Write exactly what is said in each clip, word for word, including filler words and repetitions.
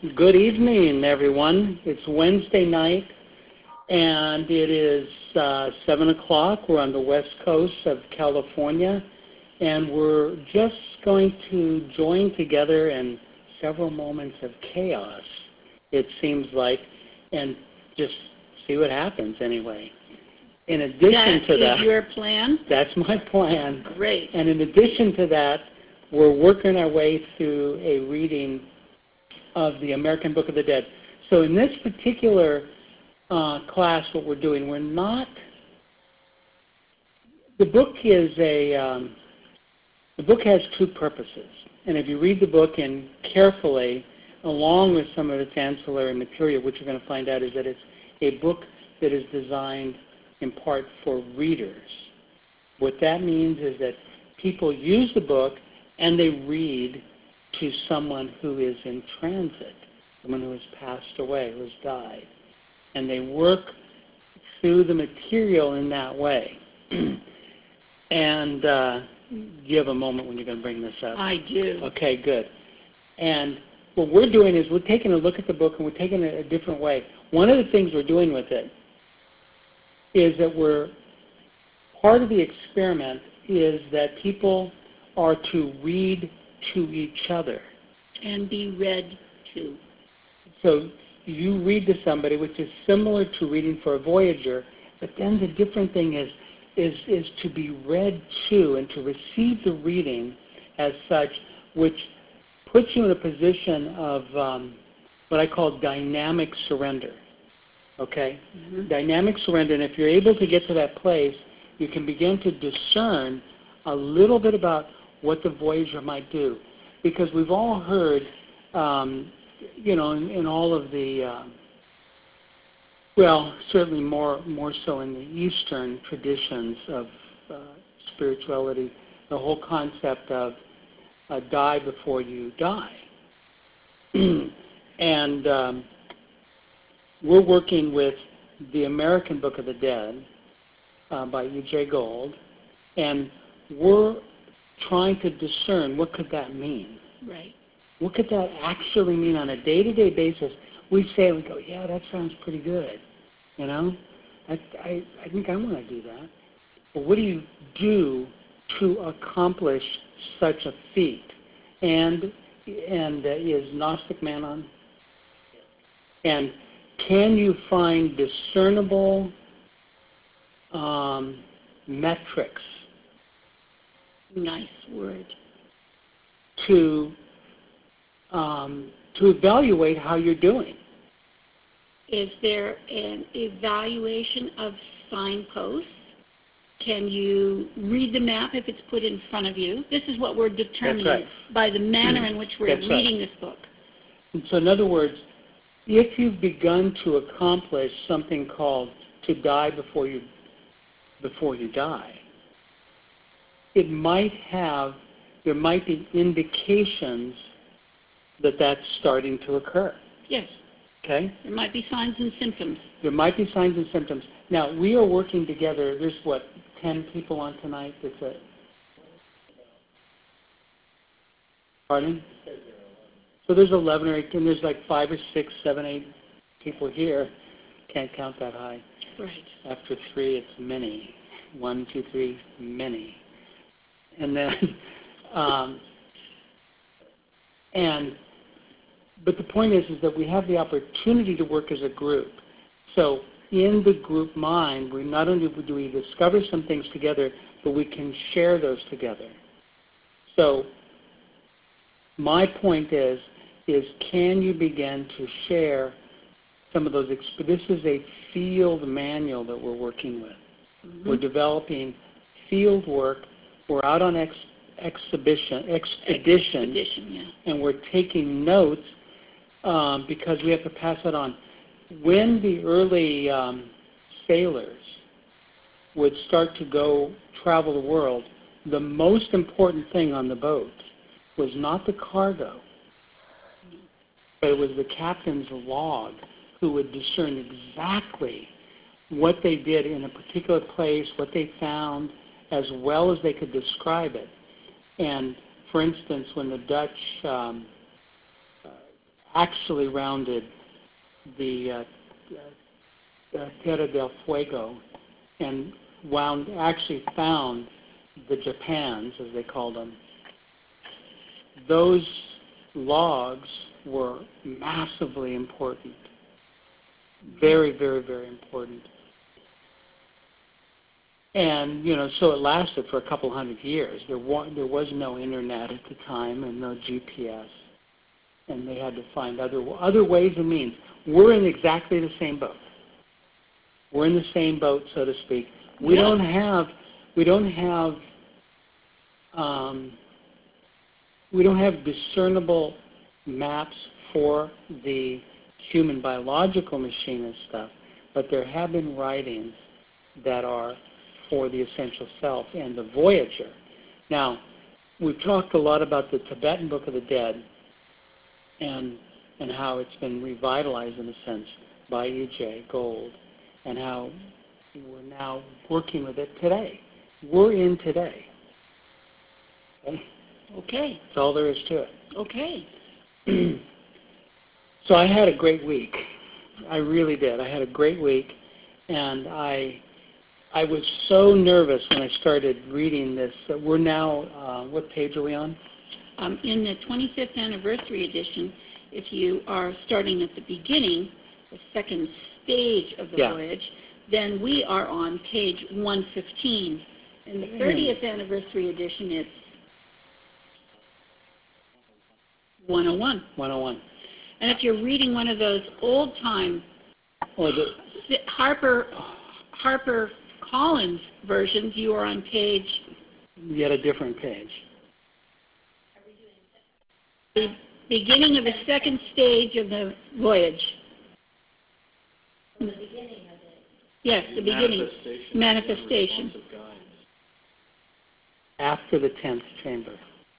Good evening, everyone. It's Wednesday night, and it is uh, seven o'clock. We're on the west coast of California, and we're just going to join together in several moments of chaos, it seems like, and just see what happens anyway. In addition that to that, is your plan? That's my plan. Great. And in addition to that, we're working our way through a reading of the American Book of the Dead. So in this particular uh, class, what we're doing, we're not, the book is a, um, the book has two purposes. And if you read the book in carefully, along with some of its ancillary material, what you're going to find out is that it's a book that is designed in part for readers. What that means is that people use the book and they read to someone who is in transit, someone who has passed away, who has died. And they work through the material in that way. and uh, you have a moment when you're going to bring this up. I do. Okay, good. And what we're doing is we're taking a look at the book and we're taking it a different way. One of the things we're doing with it is that we're, part of the experiment is that people are to read to each other. And be read to. So you read to somebody, which is similar to reading for a Voyager, but then the different thing is, is, is to be read to and to receive the reading as such, which puts you in a position of um, what I call dynamic surrender. Okay? Mm-hmm. Dynamic surrender, and if you're able to get to that place, you can begin to discern a little bit about what the Voyager might do. Because we've all heard, um, you know, in, in all of the, uh, well, certainly more more so in the Eastern traditions of uh, spirituality, the whole concept of uh, die before you die. and um, we're working with the American Book of the Dead uh, by E J Gold, and we're trying to discern what could that mean. Right. What could that actually mean on a day-to-day basis? We say, we go, yeah, that sounds pretty good. You know, I, I, I think I want to do that. But what do you do to accomplish such a feat? And and uh, is Gnostic Man on? And can you find discernible um, metrics? Nice word. To um, to evaluate how you're doing. Is there an evaluation of signposts? Can you read the map if it's put in front of you? This is what we're determining right. by the manner in which we're That's reading right. this book. And so in other words, if you've begun to accomplish something called to die before you before you die, it might have, there might be indications that that's starting to occur. Yes. Okay? There might be signs and symptoms. There might be signs and symptoms. Now, we are working together. There's, what, ten people on tonight? That's it. Pardon? So there's eleven or eight, and there's like five or six, seven, eight people here. Can't count that high. Right. After three, it's many. One, two, three, many. And then, um, and, but the point is, is that we have the opportunity to work as a group. So in the group mind, we not only do we discover some things together, but we can share those together. So my point is, is can you begin to share some of those, exp- this is a field manual that we're working with. Mm-hmm. We're developing field work. We're out on ex- exhibition, expedition, expedition yeah. and we're taking notes um, because we have to pass it on. When the early um, sailors would start to go travel the world, the most important thing on the boat was not the cargo, but it was the captain's log, who would discern exactly what they did in a particular place, what they found, as well as they could describe it. And, for instance, when the Dutch um, actually rounded the uh, uh, Tierra del Fuego and wound actually found the Japans, as they called them. Those logs were massively important. Very, very, very important. And, you know, so it lasted for a couple hundred years. There was, there was no internet at the time and no G P S. And they had to find other, other ways and means. We're in exactly the same boat. We're in the same boat, so to speak. We Yeah. don't have, we don't have, um, we don't have discernible maps for the human biological machine and stuff, but there have been writings that are for the essential self and the Voyager. Now, we've talked a lot about the Tibetan Book of the Dead and and how it's been revitalized in a sense by E J Gold, and how we're now working with it today. We're in today. Okay? Okay. That's all there is to it. Okay. So I had a great week. I really did. I had a great week, and I I was so nervous when I started reading this. Uh, we're now, uh, what page are we on? Um, in the twenty-fifth anniversary edition, if you are starting at the beginning, the second stage of the Yeah. voyage, then we are on page one fifteen. In the thirtieth anniversary edition, it's one oh one. one oh one. And if you're reading one of those old-time Or the, Harper Harper Collins versions, you are on page yet a different page. the beginning of the second stage of the voyage. From the beginning of it. Yes, the beginning. Manifestation. Manifestation. Responsive guides. After the tenth chamber.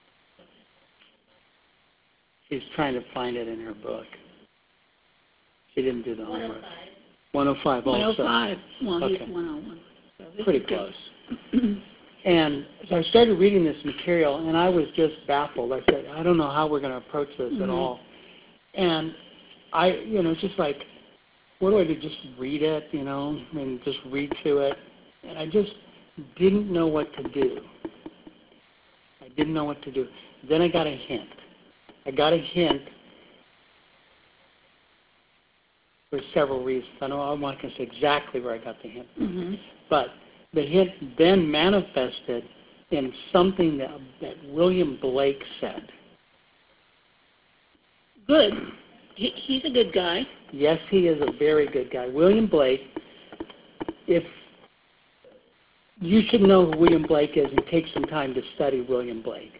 She's trying to find it in her book. She didn't do the homework. one oh five one oh also. five. Well, he's Okay. one oh one. So this Pretty is good. close. And so I started reading this material, and I was just baffled. I said, I don't know how we're going to approach this Mhm. at all. And I, you know, just like, what do I do? Just read it, you know, and just read through it. And I just didn't know what to do. I didn't know what to do. Then I got a hint. I got a hint for several reasons. I know I'm not going to say exactly where I got the hint, Mhm. but the hint then manifested in something that, that William Blake said. Good. He, he's a good guy. Yes, he is a very good guy. William Blake, if you should know who William Blake is and take some time to study William Blake.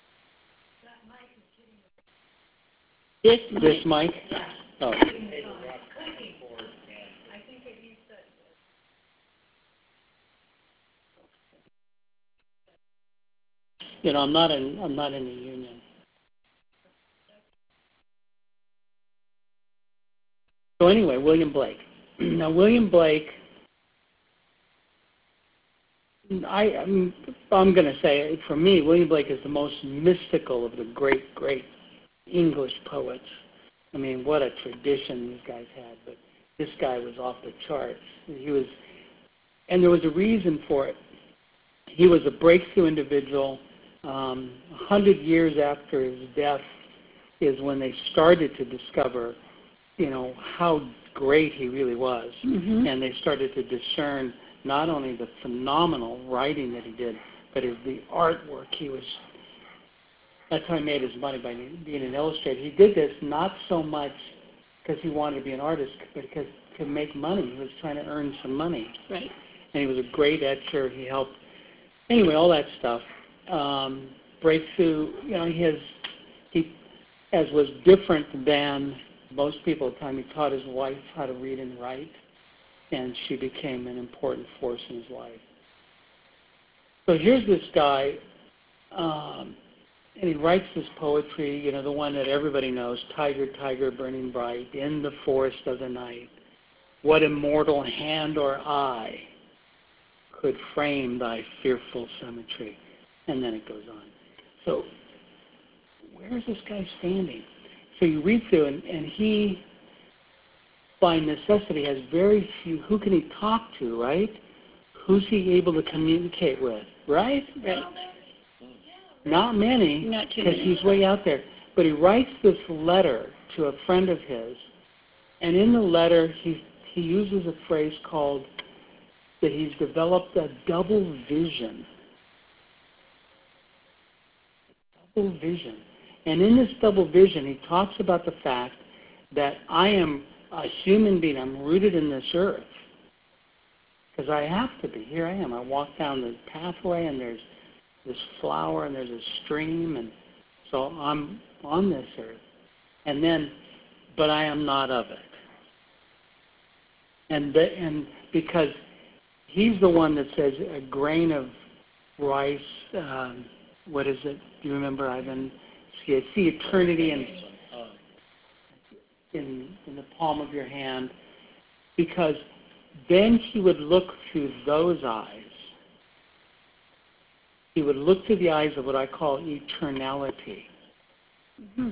This This might. Mike? Oh. You know, I'm not in I'm not in the union. So anyway, William Blake. Now William Blake, I I'm, I'm going to say for me, William Blake is the most mystical of the great great English poets. I mean, what a tradition these guys had. But this guy was off the charts. He was, and there was a reason for it. He was a breakthrough individual. Um, a hundred years after his death is when they started to discover, you know, how great he really was. Mhm. And they started to discern not only the phenomenal writing that he did, but his, the artwork. He was, that's how he made his money, by being an illustrator. He did this not so much because he wanted to be an artist, but because to make money. He was trying to earn some money. Right. And he was a great etcher. He helped, anyway, all that stuff. Um, breakthrough, you know, his, he, as was different than most people at the time, he taught his wife how to read and write, and she became an important force in his life. So here's this guy, um, and he writes this poetry, you know, the one that everybody knows, Tiger, tiger, burning bright, in the forest of the night, what immortal hand or eye could frame thy fearful symmetry? And then it goes on. So where is this guy standing? so you read through, and, and he, by necessity, has very few. Who can he talk to, right? Who's he able to communicate with, right? Right. Not many, Not too because many. he's way out there. But he writes this letter to a friend of his, and in the letter he he uses a phrase called that he's developed a double vision. Double vision. And in this double vision, he talks about the fact that I am a human being. I'm rooted in this earth. Because I have to be. Here I am. I walk down the pathway, and there's this flower, and there's a stream, and so I'm on this earth. And then, but I am not of it. And the, and because he's the one that says a grain of rice, um, what is it? Do you remember, Ivan? See, I see eternity in, in, in the palm of your hand. Because then he would look through those eyes. He would look through the eyes of what I call eternality. Mm-hmm.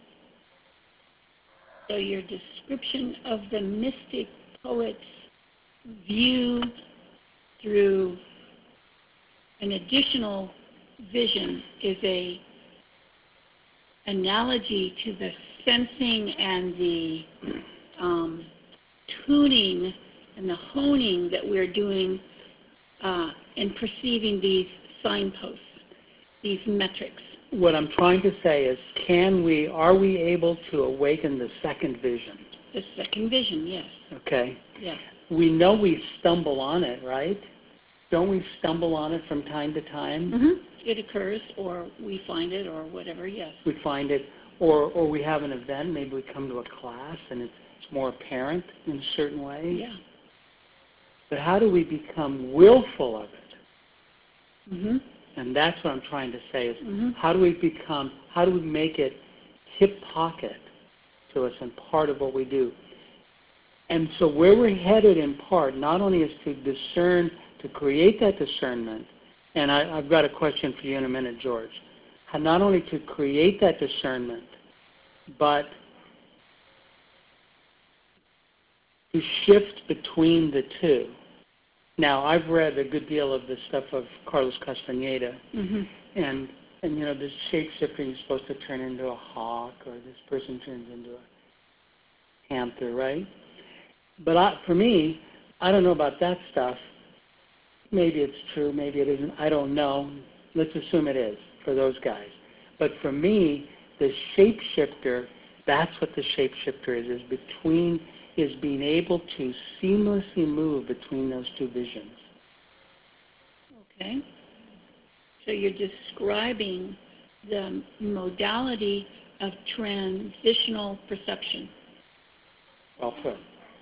So your description of the mystic poet's view through an additional vision is a analogy to the sensing and the um, tuning and the honing that we're doing uh, in perceiving these signposts, these metrics. What I'm trying to say is, can we, are we able to awaken the second vision? The second vision, yes. Okay. Yes. We know we stumble on it, right? Don't we stumble on it from time to time? Mm-hmm. It occurs, or we find it, or whatever, yes. We find it, or, or we have an event, maybe we come to a class and it's, it's more apparent in a certain way. Yeah. But how do we become willful of it? Mm-hmm. And that's what I'm trying to say is, mm-hmm. how do we become, how do we make it hip pocket to us and part of what we do? And so where we're headed in part, not only is to discern, to create that discernment, and I, I've got a question for you in a minute, George, how not only to create that discernment, but to shift between the two. Now, I've read a good deal of the stuff of Carlos Castaneda, mm-hmm. and, and you know, this shape-shifting is supposed to turn into a hawk, or this person turns into a panther, right? But I, for me, I don't know about that stuff. Maybe it's true, maybe it isn't. I don't know. Let's assume it is for those guys. But for me, the shapeshifter, that's what the shapeshifter is, is between, is being able to seamlessly move between those two visions. Okay. So you're describing the modality of transitional perception. Well put.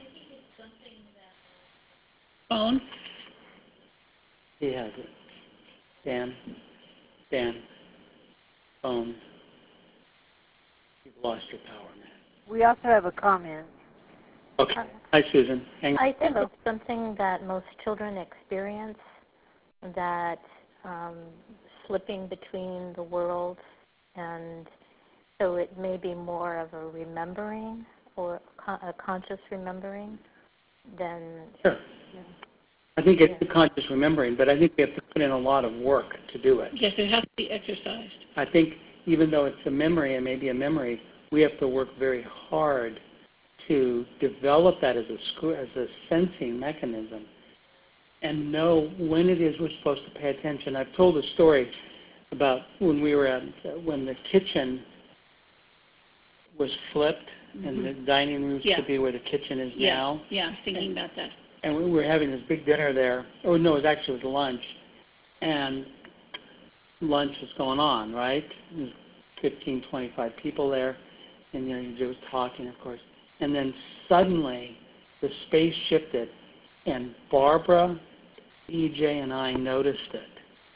Phone? He has it. Dan, Dan, phone. You've lost your power, man. We also have a comment. Okay. Hi, Susan. Hang on. I think it's something that most children experience, that um, slipping between the worlds, and so it may be more of a remembering or a conscious remembering than... Sure. You know, I think it's yeah. a conscious remembering, but I think we have to put in a lot of work to do it. Yes, it has to be exercised. I think even though it's a memory and maybe a memory, we have to work very hard to develop that as a as a sensing mechanism and know when it is we're supposed to pay attention. I've told a story about when we were at, when the kitchen was flipped mm-hmm. and the dining room used yeah. to be where the kitchen is yeah. now. Yeah, thinking about that. And we were having this big dinner there. Oh, no, it was actually it was lunch. And lunch was going on, right? There was fifteen, twenty-five people there. And, you know, you just talking, of course. And then suddenly the space shifted. And Barbara, E J, and I noticed it.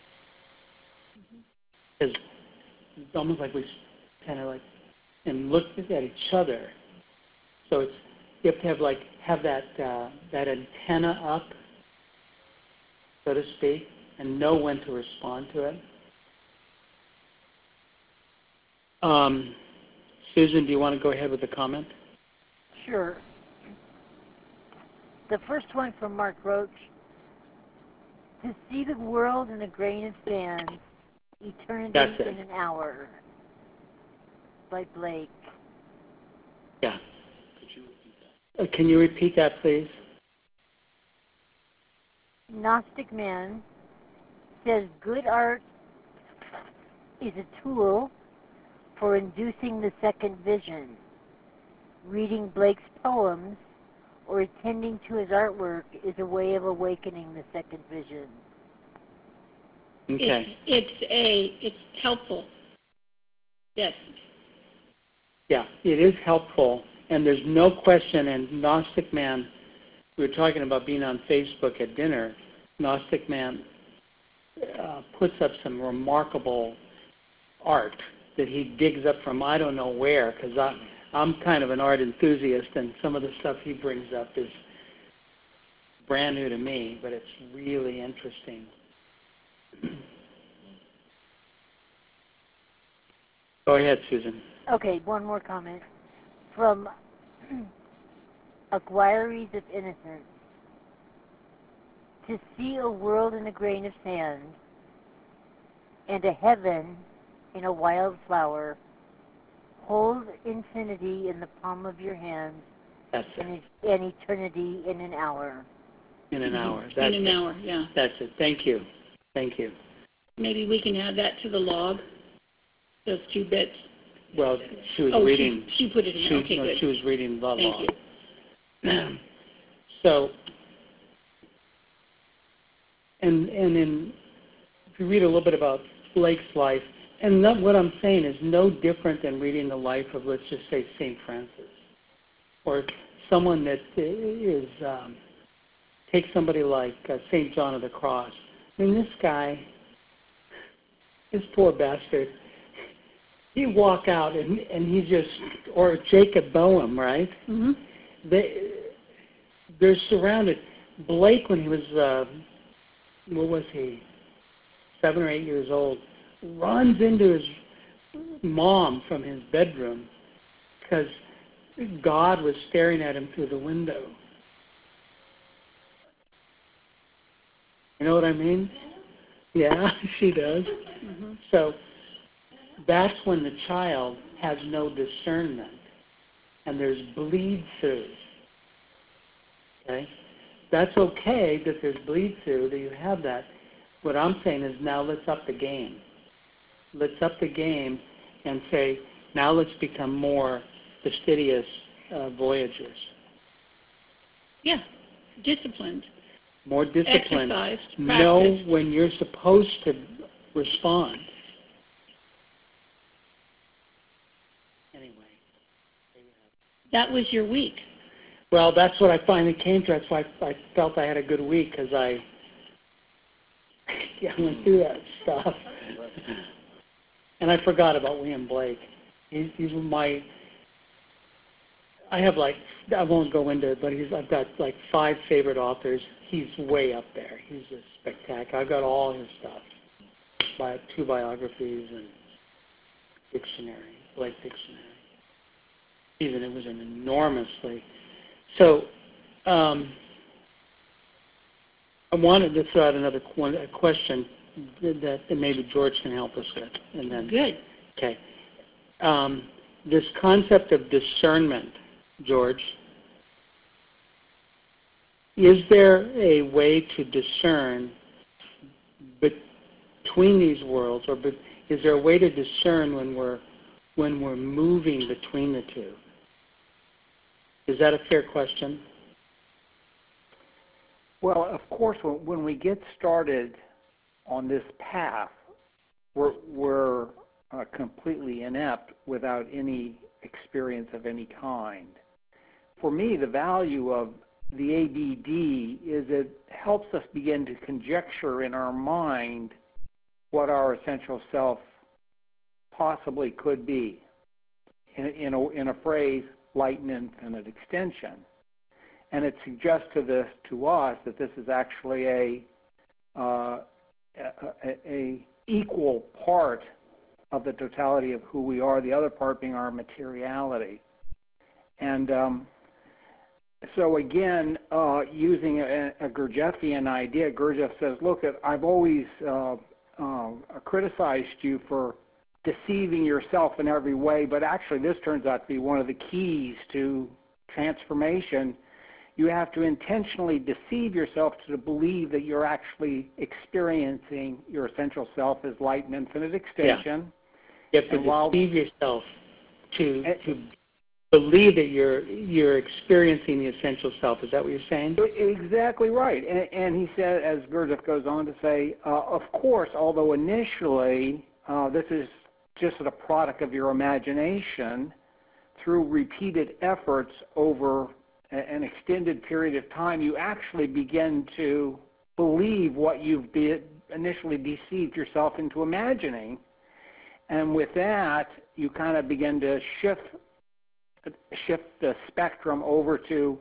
Because it's almost like we kind of like, and looked at each other. So it's, you have to have like, have that uh, that antenna up, so to speak, and know when to respond to it. Um, Susan, do you want to go ahead with the comment? Sure. The first one from Mark Roach. To see the world in a grain of sand, eternity in an hour. By Blake. Yeah. Uh, can you repeat that, please? Gnostic Man says good art is a tool for inducing the second vision. Reading Blake's poems or attending to his artwork is a way of awakening the second vision. Okay. It's, it's a, it's helpful. Yes. Yeah, it is helpful, and there's no question, and Gnostic Man, we were talking about being on Facebook at dinner, Gnostic Man uh, puts up some remarkable art that he digs up from I don't know where, because I'm kind of an art enthusiast, and some of the stuff he brings up is brand new to me, but it's really interesting. Go ahead, Susan. Okay, one more comment. From Aguiries of Innocence. To see a world in a grain of sand and a heaven in a wild flower, hold infinity in the palm of your hand. That's it. And, and eternity in an hour. In an Mm-hmm. hour. That's in an it. hour, yeah. That's it. Thank you. Thank you. Maybe we can add that to the log, those two bits. Well, she was oh, reading. She, she put it in. She, okay, no, good. she was reading the Thank law. you. So, and and in if you read a little bit about Blake's life, and not, what I'm saying is no different than reading the life of, let's just say, Saint Francis, or someone that is um, take somebody like uh, Saint John of the Cross. I mean, this guy, this poor bastard. You walk out and and he just, or Jacob Boehm, right? Mm-hmm. They they're surrounded. Blake, when he was uh, what was he, seven or eight years old, runs into his mom from his bedroom because God was staring at him through the window. You know what I mean? Yeah, she does. Mm-hmm. So that's when the child has no discernment, and there's bleed through. Okay? That's okay that there's bleed through, that you have that. What I'm saying is now let's up the game. Let's up the game and say, now let's become more fastidious uh, voyagers. Yeah, disciplined. More disciplined. Exercised, know practiced. when you're supposed to respond. Anyway. That was your week. Well, that's what I finally came to. That's why I, I felt I had a good week, because I, yeah, I went through that stuff. And I forgot about William Blake. He's, he's my, I have like, I won't go into it, but he's, I've got like five favorite authors. He's way up there. He's just spectacular. I've got all his stuff, by two biographies and dictionary, Blake dictionary. Even it was an enormously. So um, I wanted to throw out another one, a question that, that maybe George can help us with. And then, Good. Okay. Um, this concept of discernment, George, is there a way to discern between these worlds, or be, is there a way to discern when we're when we're moving between the two? Is that a fair question? Well, of course, when we get started on this path, we're, we're uh, completely inept without any experience of any kind. For me, the value of the A D D is it helps us begin to conjecture in our mind what our essential self possibly could be. In, in, a, in a phrase, light and infinite extension. And it suggests to this to us that this is actually a, uh, a, a, a equal part of the totality of who we are, the other part being our materiality. And um, so again, uh, using a, a Gurdjieffian idea, Gurdjieff says, look, I've always uh, uh, criticized you for deceiving yourself in every way, but actually this turns out to be one of the keys to transformation. You have to intentionally deceive yourself to believe that you're actually experiencing your essential self as light and infinite extension. Yeah. You have to and while, deceive yourself to, and, to believe that you're, you're experiencing the essential self. Is that what you're saying? Exactly right. And, and he said, as Gurdjieff goes on to say, uh, of course, although initially uh, this is just a product of your imagination, through repeated efforts over an extended period of time, you actually begin to believe what you've be initially deceived yourself into imagining. And with that, you kind of begin to shift shift the spectrum over to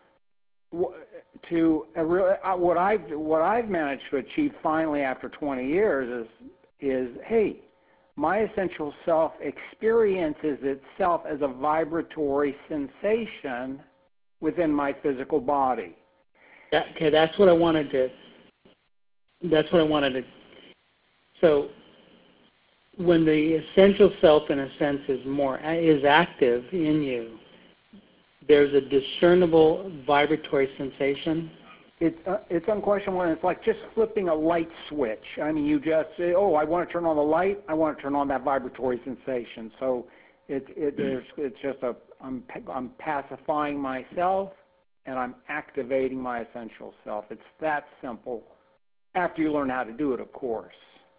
to a real, what I've what I've managed to achieve finally after twenty years is is hey, my essential self experiences itself as a vibratory sensation within my physical body. That, okay, that's what I wanted to. That's what I wanted to. So, when the essential self, in a sense, is more is active in you, there's a discernible vibratory sensation. It's uh, it's unquestionable, and it's like just flipping a light switch. I mean, you just say, "Oh, I want to turn on the light. I want to turn on that vibratory sensation." So, it it there's it's just a I'm I'm pacifying myself, and I'm activating my essential self. It's that simple. After you learn how to do it, of course.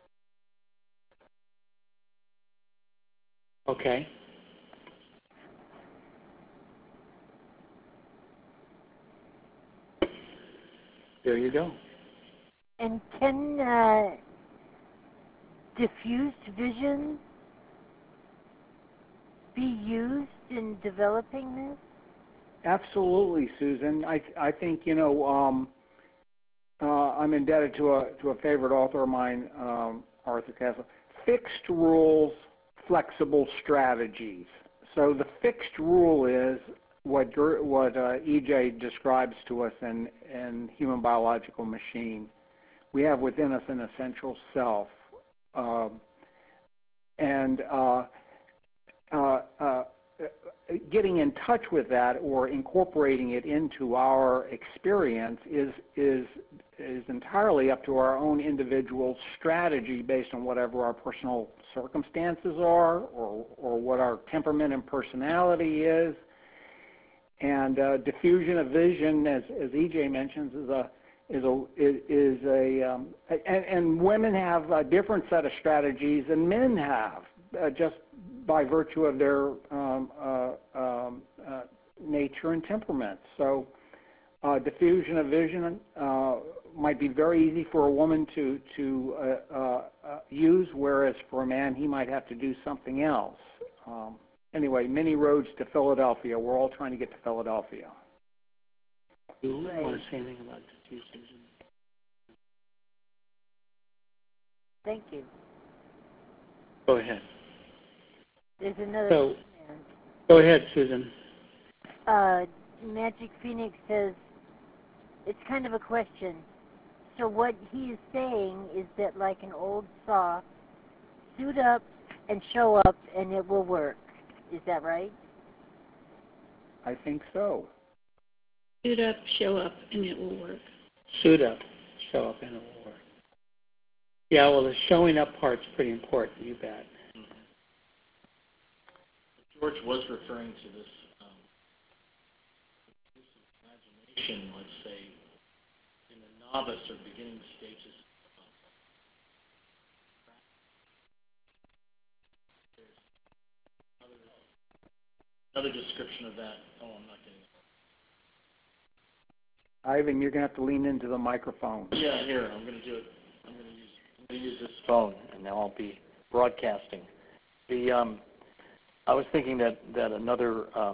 Okay. There you go. And can uh, diffused vision be used in developing this? Absolutely, Susan. I I think you know um, uh, I'm indebted to a to a favorite author of mine, um, Arthur Castle. Fixed rules, flexible strategies. So the fixed rule is what what uh, E J describes to us in in Human Biological Machine. We have within us an essential self, uh, and uh, uh, uh, getting in touch with that or incorporating it into our experience is is is entirely up to our own individual strategy based on whatever our personal circumstances are or or what our temperament and personality is. And uh, diffusion of vision, as as E J mentions, is a is a is a um, and, and women have a different set of strategies than men have, uh, just by virtue of their um, uh, um, uh, nature and temperament. So uh, diffusion of vision uh, might be very easy for a woman to, to uh, uh, uh, use, whereas for a man he might have to do something else. Um, anyway, many roads to Philadelphia. We're all trying to get to Philadelphia. Do you want to say anything about diffuse vision? Thank you. Go ahead. There's another So, comment. Go ahead, Susan. Uh, Magic Phoenix says, it's kind of a question. So what he is saying is that like an old saw, suit up and show up and it will work. Is that right? I think so. Suit up, show up, and it will work. Suit up, show up, and it will work. Yeah, well, the showing up part's pretty important, you bet. George was referring to this um, imagination, let's say, in the novice or beginning stages. There's another, another description of that. Oh, I'm not getting it. Ivan, you're going to have to lean into the microphone. Yeah, here, I'm going to do it. I'm going to use, I'm going to use this phone, and now I'll be broadcasting. The um, I was thinking that, that another, um,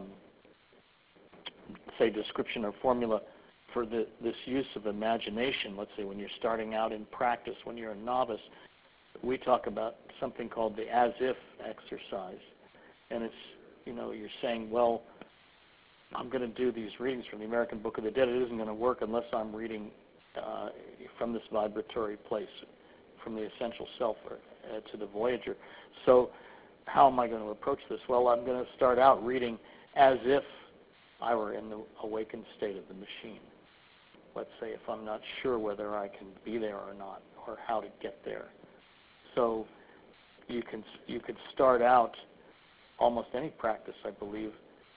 say, description or formula for the, this use of imagination, let's say when you're starting out in practice, when you're a novice, we talk about something called the as-if exercise. And it's, you know, you're saying, well, I'm going to do these readings from the American Book of the Dead. It isn't going to work unless I'm reading uh, from this vibratory place, from the essential self or, uh, to the Voyager. So how am I going to approach this? Well, I'm going to start out reading as if I were in the awakened state of the machine. Let's say if I'm not sure whether I can be there or not, or how to get there. So you can you could start out almost any practice, I believe,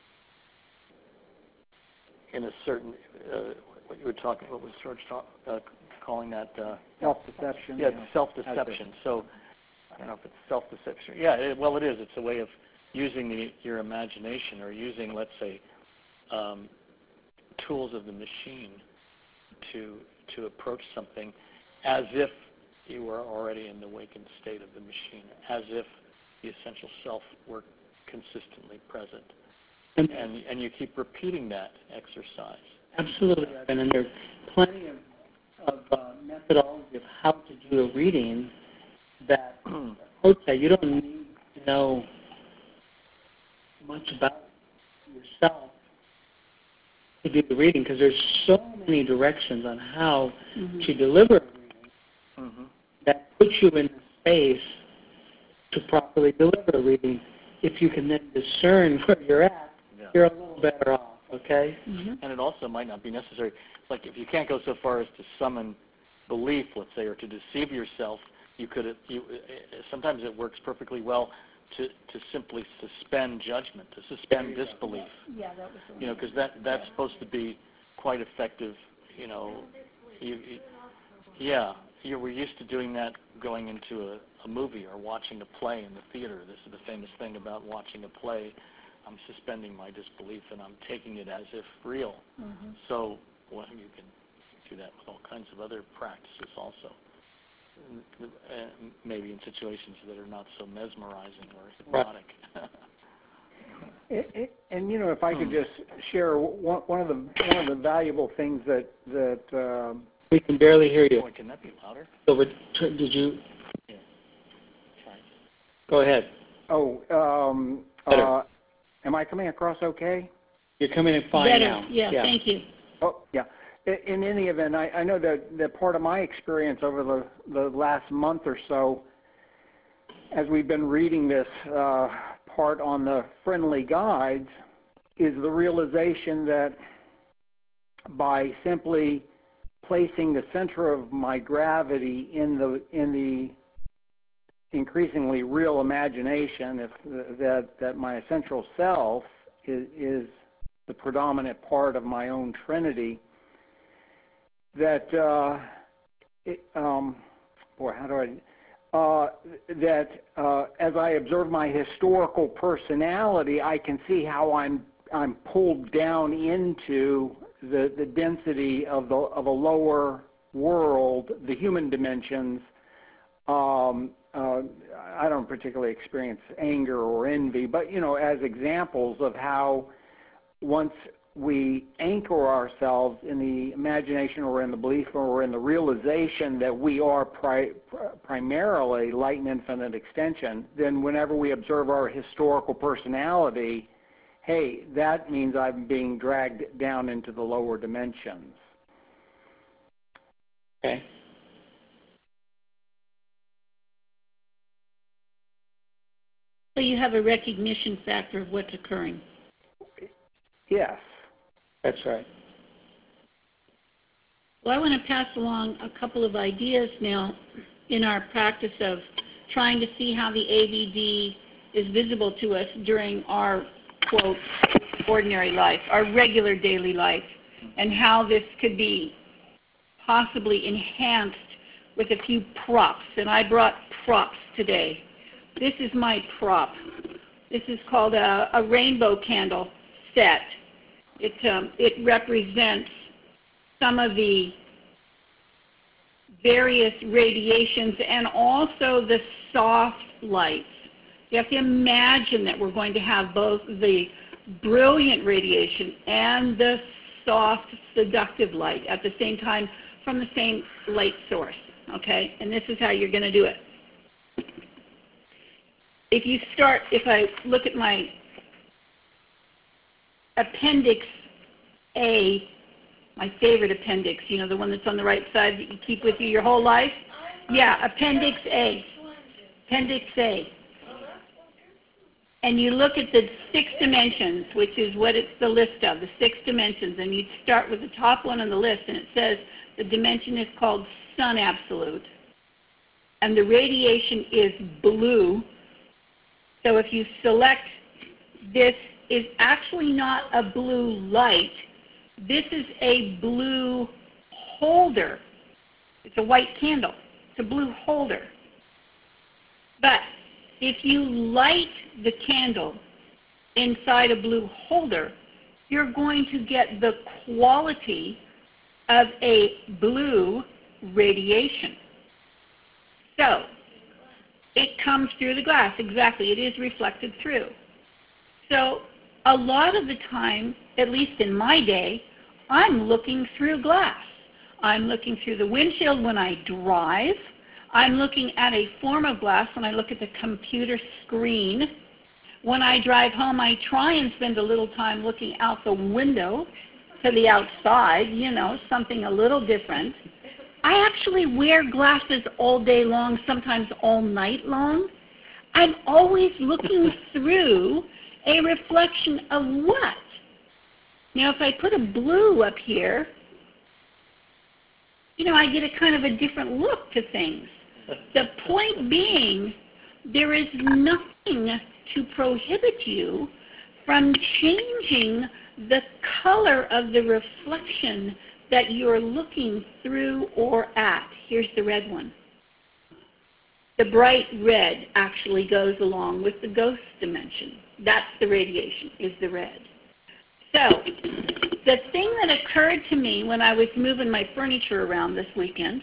in a certain uh, what you were talking, what was George talk, uh, calling that? Uh, self-deception. Yeah, yeah. self-deception. So I don't know if it's self-deception. Yeah, it, well, it is. It's a way of using the, your imagination, or using, let's say, um, tools of the machine to to approach something as if you were already in the awakened state of the machine, as if the essential self were consistently present. And, and you keep repeating that exercise. Absolutely, Evan. And there's plenty of, of uh, methodology of how to do a reading that approach that. You don't need to know much about yourself to do the reading, because there's so many directions on how mm-hmm. to deliver a reading mm-hmm. that puts you in the space to properly deliver a reading. If you can then discern where you're at, yeah. you're a little better off, okay? Mm-hmm. And it also might not be necessary. Like if you can't go so far as to summon belief, let's say, or to deceive yourself, you could. You, sometimes it works perfectly well to, to simply suspend judgment, to suspend disbelief. Yeah, that was. You know, because that that's supposed to be quite effective. You know, you, you, yeah, you were used to doing that going into a, a movie or watching a play in the theater. This is the famous thing about watching a play. I'm suspending my disbelief and I'm taking it as if real. Mm-hmm. So well, you can do that with all kinds of other practices also. Uh, maybe in situations that are not so mesmerizing or hypnotic. it, it, and you know, if I could just share one, one of the one of the valuable things that that um, we can barely hear you. Boy, can that be louder? Over, did you? Yeah. Try. Go ahead. Oh, um, uh, am I coming across okay? You're coming in fine Better. now. Yeah, yeah. Thank you. Oh, yeah. In any event, I, I know that, that part of my experience over the, the last month or so, as we've been reading this uh, part on the friendly guides, is the realization that by simply placing the center of my gravity in the in the increasingly real imagination, if that that my essential self is, is the predominant part of my own trinity, that uh, it, um, boy, how do I? Uh, that uh, as I observe my historical personality, I can see how I'm I'm pulled down into the the density of the of a lower world, the human dimensions. Um, uh, I don't particularly experience anger or envy, but you know, as examples of how once we anchor ourselves in the imagination or in the belief or in the realization that we are pri primarily light and infinite extension, then whenever we observe our historical personality, hey, that means I'm being dragged down into the lower dimensions. Okay. So you have a recognition factor of what's occurring. Yes. That's right. Well, I want to pass along a couple of ideas now in our practice of trying to see how the A B D is visible to us during our, quote, ordinary life, our regular daily life, and how this could be possibly enhanced with a few props. And I brought props today. This is my prop. This is called a, a rainbow candle set. It, um, it represents some of the various radiations and also the soft lights. You have to imagine that we're going to have both the brilliant radiation and the soft, seductive light at the same time from the same light source, okay? And this is how you're going to do it. if you start, if I look at my appendix A, my favorite appendix, you know, the one that's on the right side that you keep with you your whole life? Yeah, appendix A. Appendix A. And you look at the six dimensions, which is what it's the list of, the six dimensions, and you start with the top one on the list, and it says the dimension is called sun absolute, and the radiation is blue. So if you select, this is actually not a blue light, this is a blue holder. It's a white candle. It's a blue holder. But if you light the candle inside a blue holder, you're going to get the quality of a blue radiation. So, it comes through the glass. Exactly, it is reflected through. So, a lot of the time, at least in my day, I'm looking through glass. I'm looking through the windshield when I drive. I'm looking at a form of glass when I look at the computer screen. When I drive home, I try and spend a little time looking out the window to the outside, you know, something a little different. I actually wear glasses all day long, sometimes all night long. I'm always looking through a reflection of what? Now, if I put a blue up here, you know, I get a kind of a different look to things. The point being, there is nothing to prohibit you from changing the color of the reflection that you're looking through or at. Here's the red one. The bright red actually goes along with the ghost dimension. That's the radiation, is the red. So, the thing that occurred to me when I was moving my furniture around this weekend,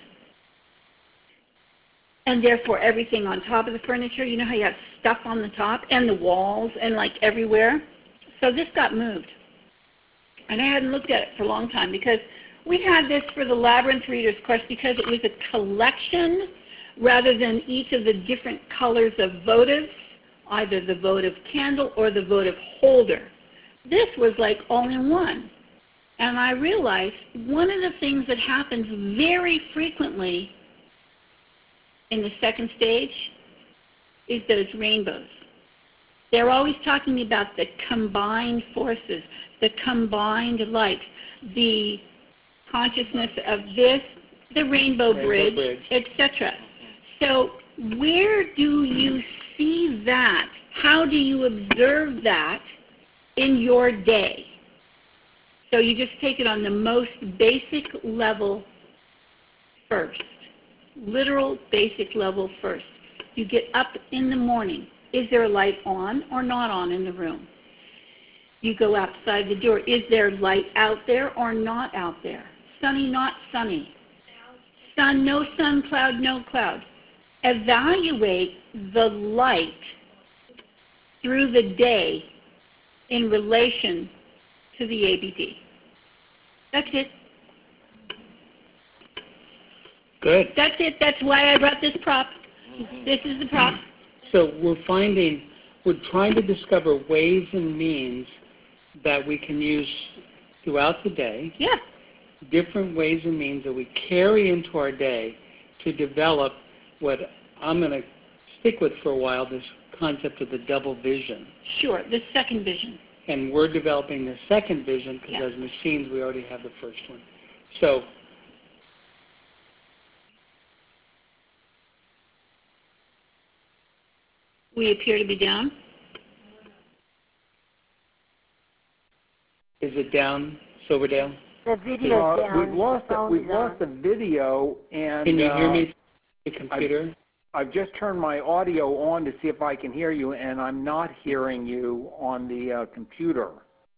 and therefore everything on top of the furniture, you know how you have stuff on the top and the walls and like everywhere? So this got moved. And I hadn't looked at it for a long time because we had this for the Labyrinth Reader's Quest because it was a collection rather than each of the different colors of votives, either the votive candle or the votive holder. This was like all in one. And I realized one of the things that happens very frequently in the second stage is those rainbows. They're always talking about the combined forces, the combined light, the consciousness of this, the rainbow, rainbow bridge, bridge. et cetera. So where do you see that? How do you observe that in your day? So you just take it on the most basic level first. Literal basic level first. You get up in the morning. Is there a light on or not on in the room? You go outside the door. Is there light out there or not out there? Sunny, not sunny. Sun, no sun, cloud, no cloud. Evaluate the light through the day in relation to the A B D. That's it. Good. That's it. That's why I brought this prop. This is the prop. So we're finding, we're trying to discover ways and means that we can use throughout the day. Yeah. Different ways and means that we carry into our day to develop what I'm going to stick with for a while, this concept of the double vision. Sure, the second vision. And we're developing the second vision because yeah. as machines we already have the first one. So we appear to be down. Is it down, Silverdale? The video uh, down. We've lost the it. We've lost the video, and can you hear uh, me? The computer. I've, I've just turned my audio on to see if I can hear you, and I'm not hearing you on the uh, computer.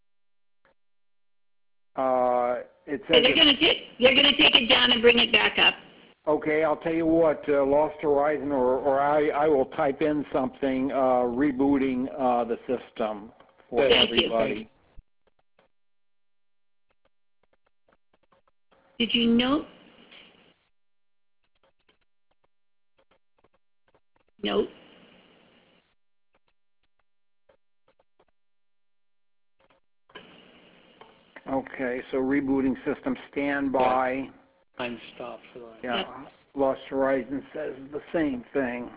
Uh, it says so they're going to take they're going to take it down and bring it back up. Okay, I'll tell you what, uh, Lost Horizon, or, or I, I will type in something, uh, rebooting uh, the system for Thank everybody. You. Did you note? Note. Okay, so rebooting system standby. Time stop for that. Yeah, Lost Horizon says the same thing.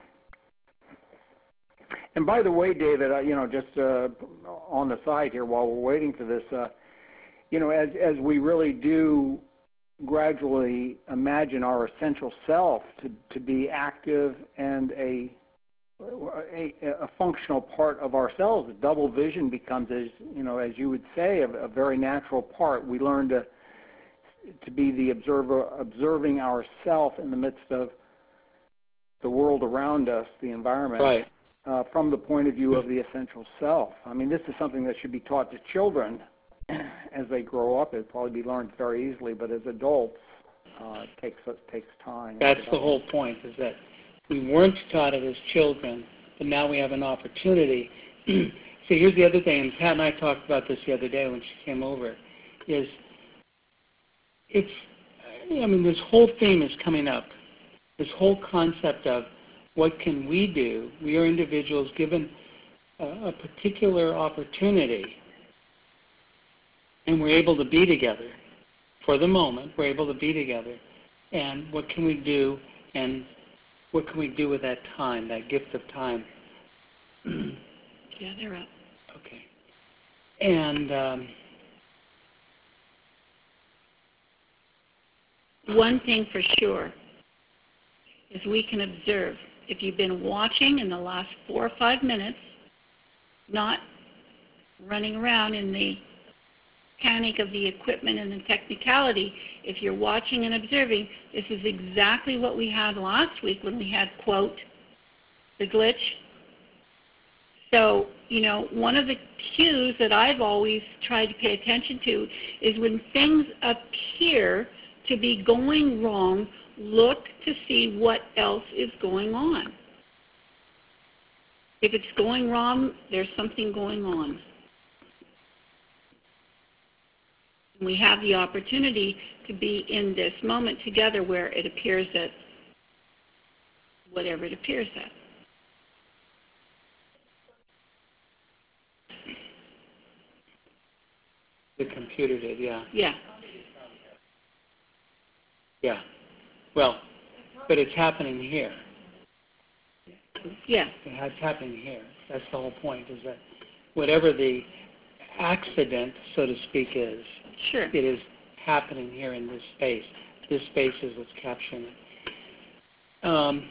And by the way, David, uh, you know, just uh, on the side here while we're waiting for this, uh, you know, as, as we really do gradually imagine our essential self to, to be active and a, a, a functional part of ourselves, double vision becomes, as you know, as you would say, a, a very natural part. We learn to to be the observer, observing ourself in the midst of the world around us, the environment, Right. uh, from the point of view of the essential self. I mean, this is something that should be taught to children as they grow up. It'd probably be learned very easily, but as adults, uh, it takes it takes time. That's the whole point, is that we weren't taught it as children, but now we have an opportunity. See, here's the other thing, and Pat and I talked about this the other day when she came over, is it's, I mean, this whole theme is coming up, this whole concept of what can we do? We are individuals given a, a particular opportunity, and we're able to be together. For the moment, we're able to be together. And what can we do, and what can we do with that time, that gift of time? Yeah, they're up. Okay. And um, one thing for sure is we can observe. If you've been watching in the last four or five minutes, not running around in the panic of the equipment and the technicality, if you're watching and observing, this is exactly what we had last week when we had, quote, the glitch. So, you know, one of the cues that I've always tried to pay attention to is when things appear to be going wrong, look to see what else is going on. If it's going wrong, there's something going on. We have the opportunity to be in this moment together where it appears that whatever it appears at. the computer did, yeah. Yeah. Yeah. Well, but it's happening here. Yeah. It's happening here. That's the whole point, is that whatever the accident, so to speak, is, Sure. it is happening here in this space. This space is what's capturing it. Um,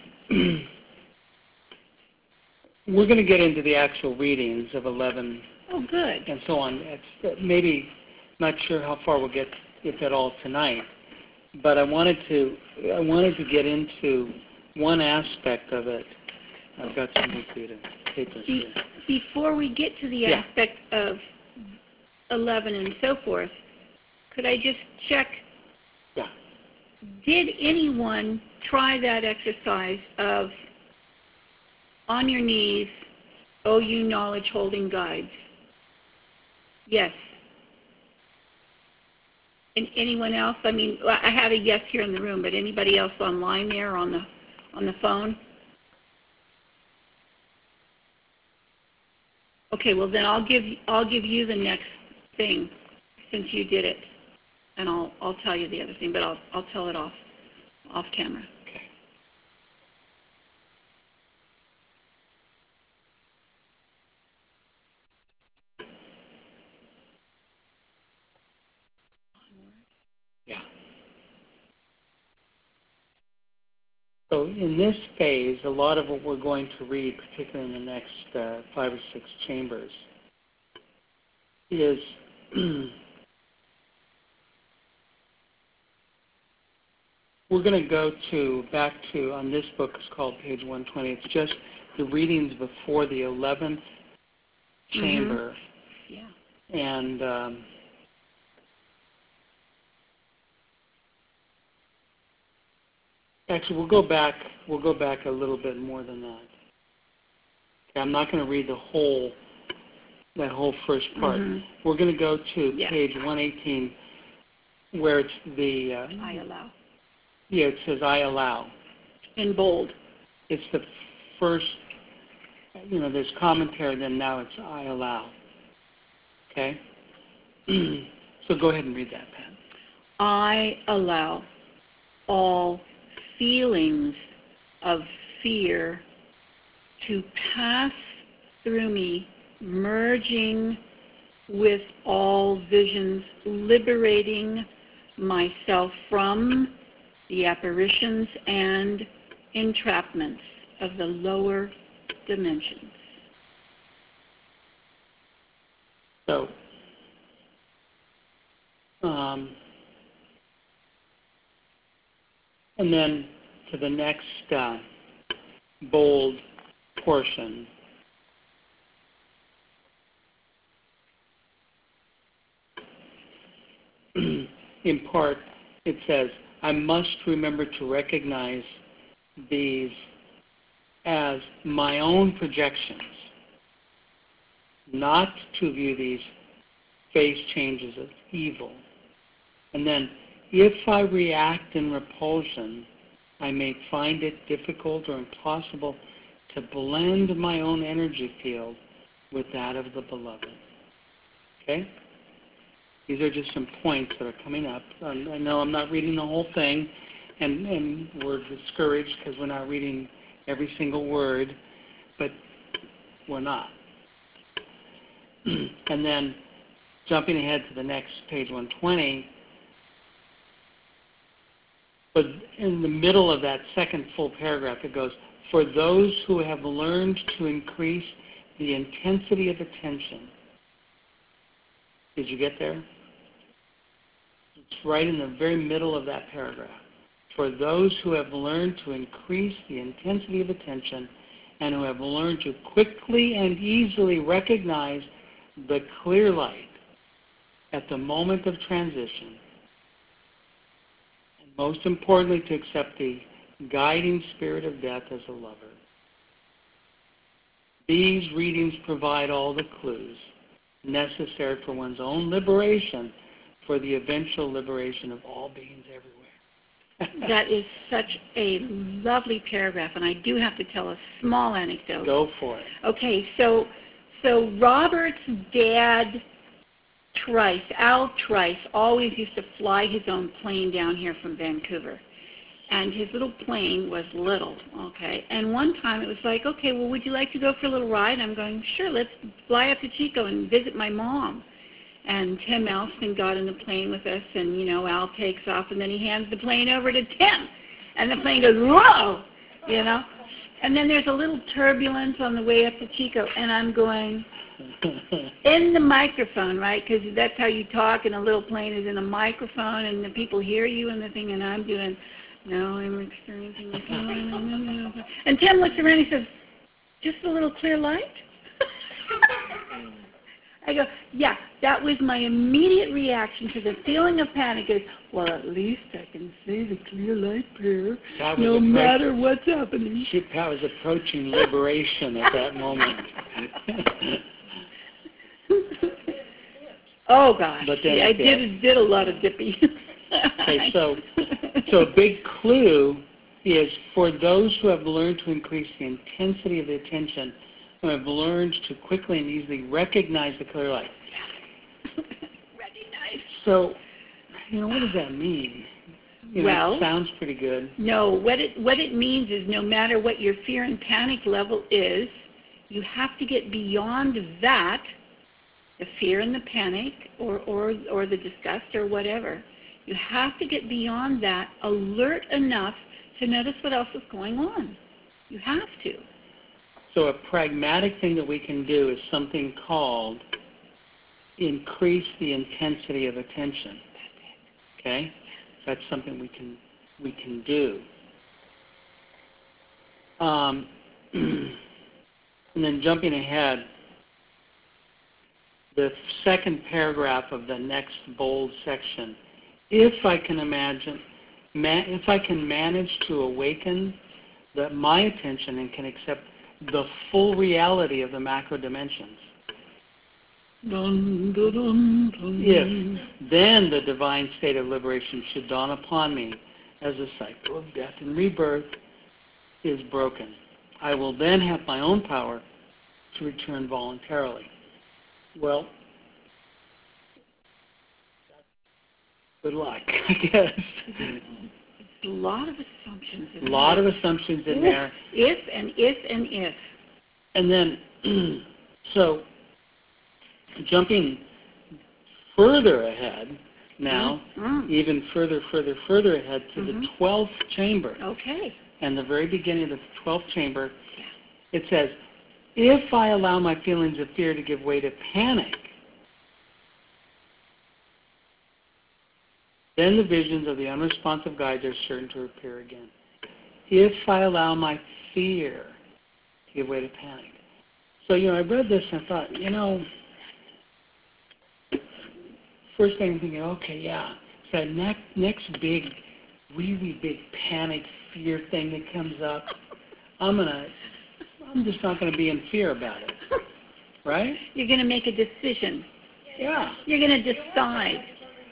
we're going to get into the actual readings of eleven Oh, good. and so on. It's maybe not sure how far we'll get, if at all, tonight. But I wanted to I wanted to get into one aspect of it. I've got some new papers Be- here. before we get to the Yeah. aspect of eleven and so forth, could I just check? Yeah. Did anyone try that exercise of on your knees, oh, you knowledge holding guides? Yes. And anyone else? I mean, I have a yes here in the room, but anybody else online there on the on the phone? Okay, well then I'll give I'll give you the next thing since you did it, and I'll I'll tell you the other thing, but I'll I'll tell it off off camera. Okay. Yeah. So in this phase, a lot of what we're going to read, particularly in the next uh, five or six chambers, is we're going to go to back to, on this book, it's called page one twenty. It's just the readings before the eleventh chamber. Mm-hmm. Yeah. And um, actually, we'll go back. We'll go back a little bit more than that. Okay, I'm not going to read the whole that whole first part. Mm-hmm. We're going to go to Yeah. page one eighteen, where it's the uh, I allow. yeah, it says I allow. In bold. It's the first. You know, there's commentary. Then now it's I allow. Okay. So So go ahead and read that, Pat. I allow all feelings of fear to pass through me, merging with all visions, liberating myself from the apparitions and entrapments of the lower dimensions. So, um, and then to the next uh, bold portion. In part, it says, I must remember to recognize these as my own projections, not to view these phase changes as evil. And then, if I react in repulsion, I may find it difficult or impossible to blend my own energy field with that of the beloved. Okay? These are just some points that are coming up. I know I'm not reading the whole thing, and, and we're discouraged because we're not reading every single word, but we're not. And then, jumping ahead to the next page one twenty, but in the middle of that second full paragraph, it goes, for those who have learned to increase the intensity of attention. Did you get there? It's right in the very middle of that paragraph. For those who have learned to increase the intensity of attention and who have learned to quickly and easily recognize the clear light at the moment of transition, and most importantly, to accept the guiding spirit of death as a lover. These readings provide all the clues necessary for one's own liberation, for the eventual liberation of all beings everywhere. That is such a lovely paragraph, and I do have to tell a small anecdote. Go for it. Okay, so so Robert's dad, Trice, Al Trice, always used to fly his own plane down here from Vancouver. And his little plane was little, okay? And one time it was like, okay, well, would you like to go for a little ride? I'm going, sure, let's fly up to Chico and visit my mom. And Tim Alston got in the plane with us, and, you know, Al takes off, and then he hands the plane over to Tim. And the plane goes, whoa, you know? And then there's a little turbulence on the way up to Chico, and I'm going, in the microphone, right? Because that's how you talk, and a little plane is in a microphone, and the people hear you and the thing, and I'm doing, no, I'm experiencing this. And Tim looks around and he says, just a little clear light? I go, yeah, that was my immediate reaction to the feeling of panic is, well, at least I can say the clear light prayer no matter what's happening. Pat was approaching liberation at that moment. Oh, gosh. But then, yeah, I did, did a lot of dippy. Okay, so, so a big clue is for those who have learned to increase the intensity of the attention, who have learned to quickly and easily recognize the clear light. Recognize. So, you know, what does that mean? You know, well, it sounds pretty good. No, what it what it means is no matter what your fear and panic level is, you have to get beyond that, the fear and the panic, or or or the disgust or whatever. You have to get beyond that, alert enough to notice what else is going on. You have to. So a pragmatic thing that we can do is something called increase the intensity of attention. Okay? That's something we can we can do. Um, and then jumping ahead, the second paragraph of the next bold section. If I can imagine, ma- if I can manage to awaken the, my attention and can accept the full reality of the macro dimensions, dun, dun, dun, dun. If then the divine state of liberation should dawn upon me as the cycle of death and rebirth is broken, I will then have my own power to return voluntarily. Well, Good luck, I guess. A lot of assumptions. A lot of assumptions in there. If and if and if. And then, so, jumping further ahead now, mm-hmm. even further, further, further ahead to mm-hmm. the twelfth chamber. Okay. And the very beginning of the twelfth chamber, it says, if I allow my feelings of fear to give way to panic, then the visions of the unresponsive guides are certain to appear again. If I allow my fear to give way to panic. So, you know, I read this and I thought, you know, first thing I'm thinking, okay, yeah, it's that next, next big, really big panic, fear thing that comes up. I'm gonna, I'm just not gonna be in fear about it, right? You're gonna make a decision. Yeah. You're gonna decide.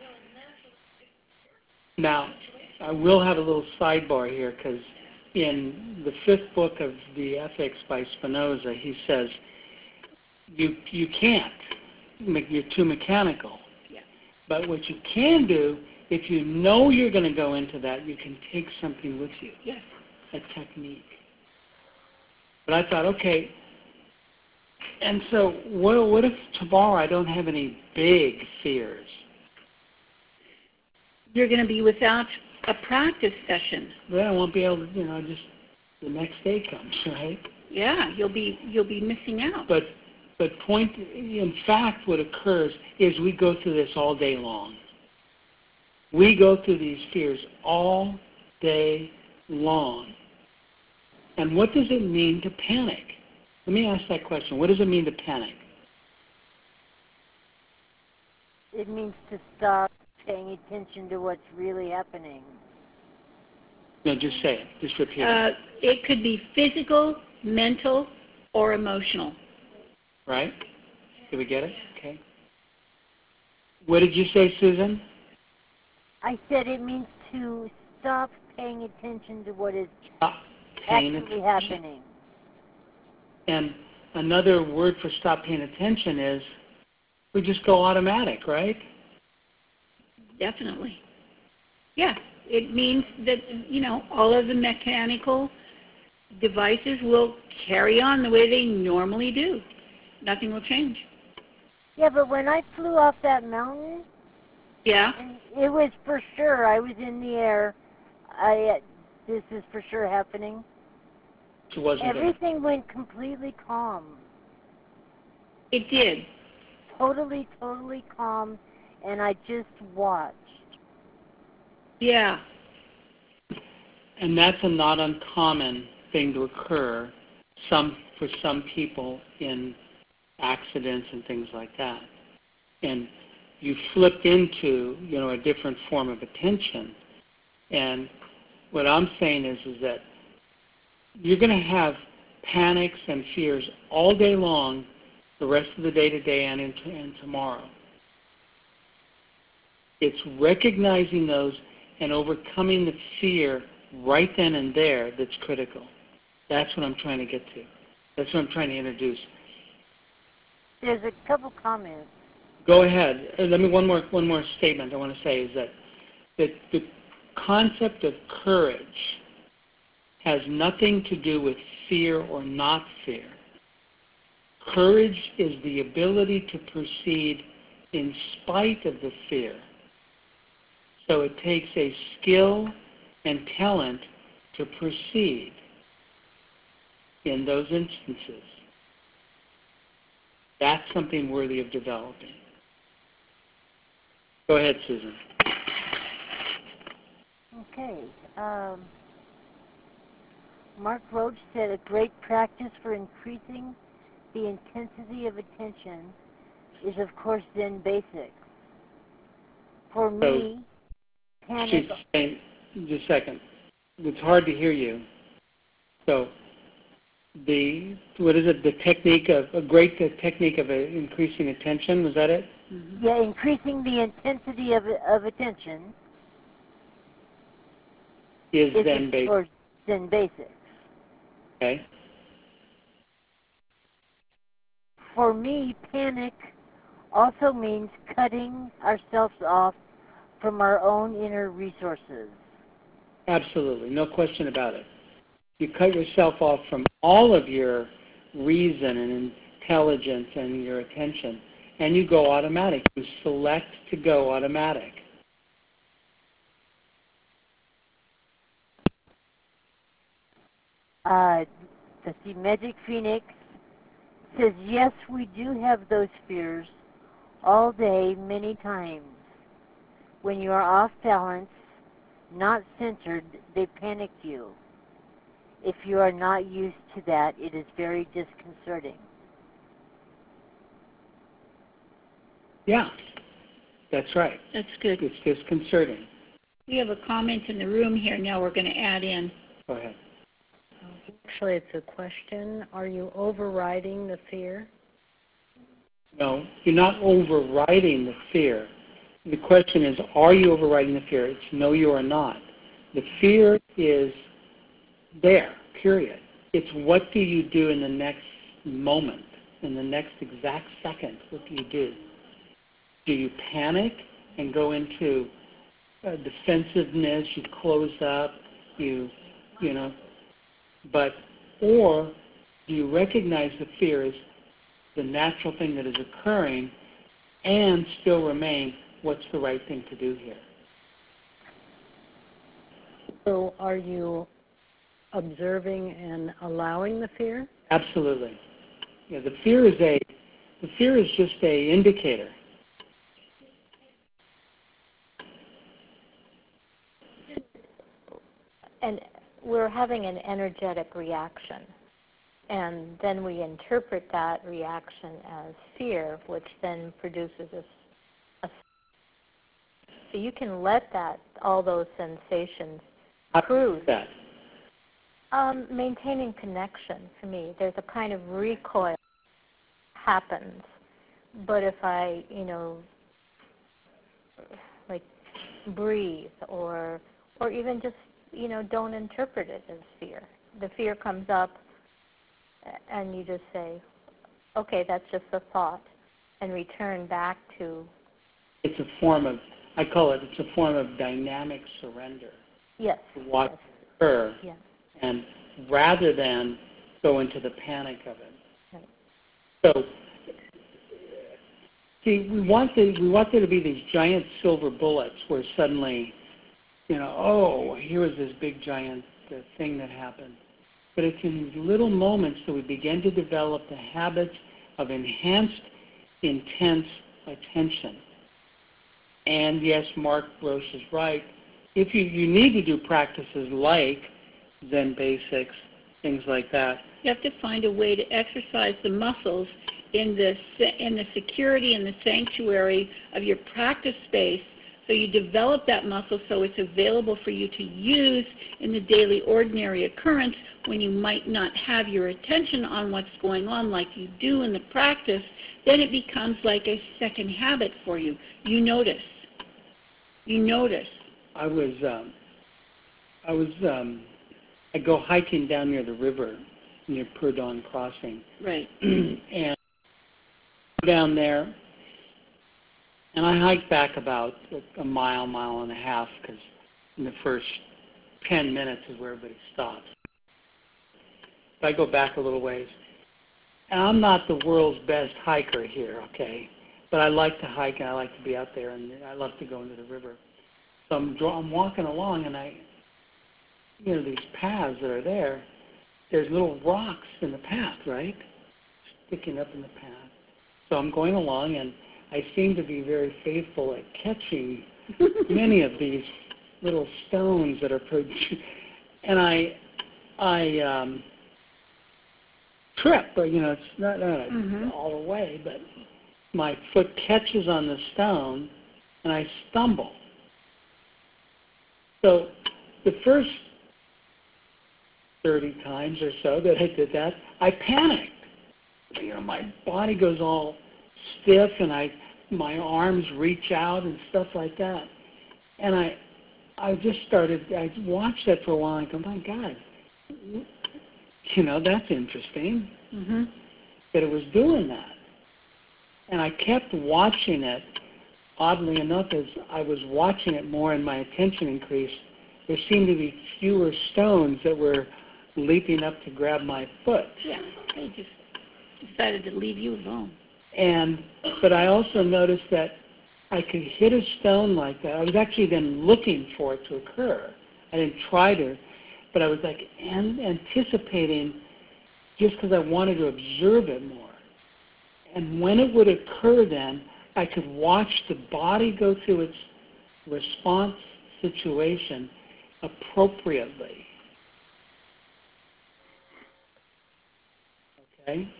Now, I will have a little sidebar here because in the fifth book of the Ethics by Spinoza, he says you you can't. You're too mechanical. Yeah. But what you can do, if you know you're going to go into that, you can take something with you. Yes. A technique. But I thought, okay, and so what, what if tomorrow I don't have any big fears? You're going to be without a practice session. Then I won't be able to, you know, just the next day comes, right? Yeah, you'll be you'll be missing out. But but point, in fact, what occurs is we go through this all day long. We go through these fears all day long. And what does it mean to panic? Let me ask that question. What does it mean to panic? It means to stop paying attention to what's really happening. No, just say it. Just repeat uh, it. It could be physical, mental, or emotional. Right? Did we get it? Okay. What did you say, Susan? I said it means to stop paying attention to what is Stop paying actually attention. happening. And another word for stop paying attention is we just go automatic, right? Definitely. Yeah, it means that, you know, all of the mechanical devices will carry on the way they normally do. Nothing will change. Yeah, but when I flew off that mountain, Yeah. and it was for sure, I was in the air. I, this is for sure happening. It wasn't Everything gonna. went completely calm. It did. Totally, totally calm, and I just watched. Yeah. And that's a not uncommon thing to occur some for some people in accidents and things like that. And you flipped into, you know, a different form of attention. And what I'm saying is, is that you're going to have panics and fears all day long, the rest of the day today and into and tomorrow. It's recognizing those and overcoming the fear right then and there that's critical. That's what I'm trying to get to. That's what I'm trying to introduce. There's a couple comments. Go ahead. Uh, Let me one more one more statement I want to say is that that the concept of courage has nothing to do with fear or not fear. Courage is the ability to proceed in spite of the fear. So it takes a skill and talent to proceed in those instances. That's something worthy of developing. Go ahead, Susan. Okay. Um, Mark Roach said a great practice for increasing the intensity of attention is, of course, Zen basics. For me, panic... She's saying, just a second. It's hard to hear you. So, the what is it? The technique of a great technique of a, increasing attention. Was that it? Mm-hmm. Yeah, increasing the intensity of of attention Is is Zen basic. for Zen basics. Okay. For me, panic also means cutting ourselves off from our own inner resources. Absolutely, no question about it. You cut yourself off from all of your reason and intelligence and your attention, and you go automatic. You select to go automatic. Uh, let's see, Magic Phoenix says, yes, we do have those fears all day, many times. When you are off balance, not centered, they panic you. If you are not used to that, it is very disconcerting. Yeah, that's right. That's good. It's disconcerting. We have a comment in the room here now we're going to add in. Go ahead. Actually, it's a question. Are you overriding the fear? No, you're not overriding the fear. The question is, are you overriding the fear? It's no, you are not. The fear is there, period. It's what do you do in the next moment, in the next exact second? What do you do? Do you panic and go into uh, defensiveness? You close up, you, you know, but, or do you recognize the fear as the natural thing that is occurring and still remain, what's the right thing to do here? So are you observing and allowing the fear? Absolutely. Yeah, the fear is a, the fear is just a indicator. And we're having an energetic reaction. And then we interpret that reaction as fear, which then produces a, a so you can let that, all those sensations cruise. That. Um, maintaining connection, for me, there's a kind of recoil happens. But if I, you know, like breathe or or even just, you know, don't interpret it as fear. The fear comes up and you just say, okay, that's just a thought, and return back to... It's a form of, I call it, it's a form of dynamic surrender. Yes. To watch yes. it occur, yes. and rather than go into the panic of it. Right. So, see, we want, the, we want there to be these giant silver bullets where suddenly, you know, oh, here was this big giant uh, thing that happened. But it's in these little moments that we begin to develop the habits of enhanced, intense attention. And yes, Mark Roche is right. If you, you need to do practices like Zen Basics, things like that. You have to find a way to exercise the muscles in the, in the security and the sanctuary of your practice space, so you develop that muscle so it's available for you to use in the daily ordinary occurrence when you might not have your attention on what's going on like you do in the practice. Then it becomes like a second habit for you. You notice. You notice. I was, um, I was, um, I go hiking down near the river, near Purdon Crossing. Right. And down there, and I hiked back about a mile, mile and a half, because in the first ten minutes is where everybody stops. So I go back a little ways. And I'm not the world's best hiker here, okay? But I like to hike, and I like to be out there, and I love to go into the river. So I'm, I'm walking along, and I, you know, these paths that are there, there's little rocks in the path, right? Sticking up in the path. So I'm going along, and I seem to be very faithful at catching many of these little stones that are produced. And I, I um, trip, but you know, it's not, not mm-hmm. all the way, but my foot catches on the stone, and I stumble. So the first thirty times or so that I did that, I panicked. You know, my body goes all stiff, and I, my arms reach out and stuff like that. And I, I just started, I watched that for a while, and I go, my God, you know, that's interesting mm-hmm. that it was doing that. And I kept watching it oddly enough, as I was watching it more and my attention increased, there seemed to be fewer stones that were leaping up to grab my foot. Yeah, they just decided to leave you alone. And but I also noticed that I could hit a stone like that. I was actually then looking for it to occur. I didn't try to, but I was like an- anticipating just because I wanted to observe it more. And when it would occur then, I could watch the body go through its response situation appropriately. Okay?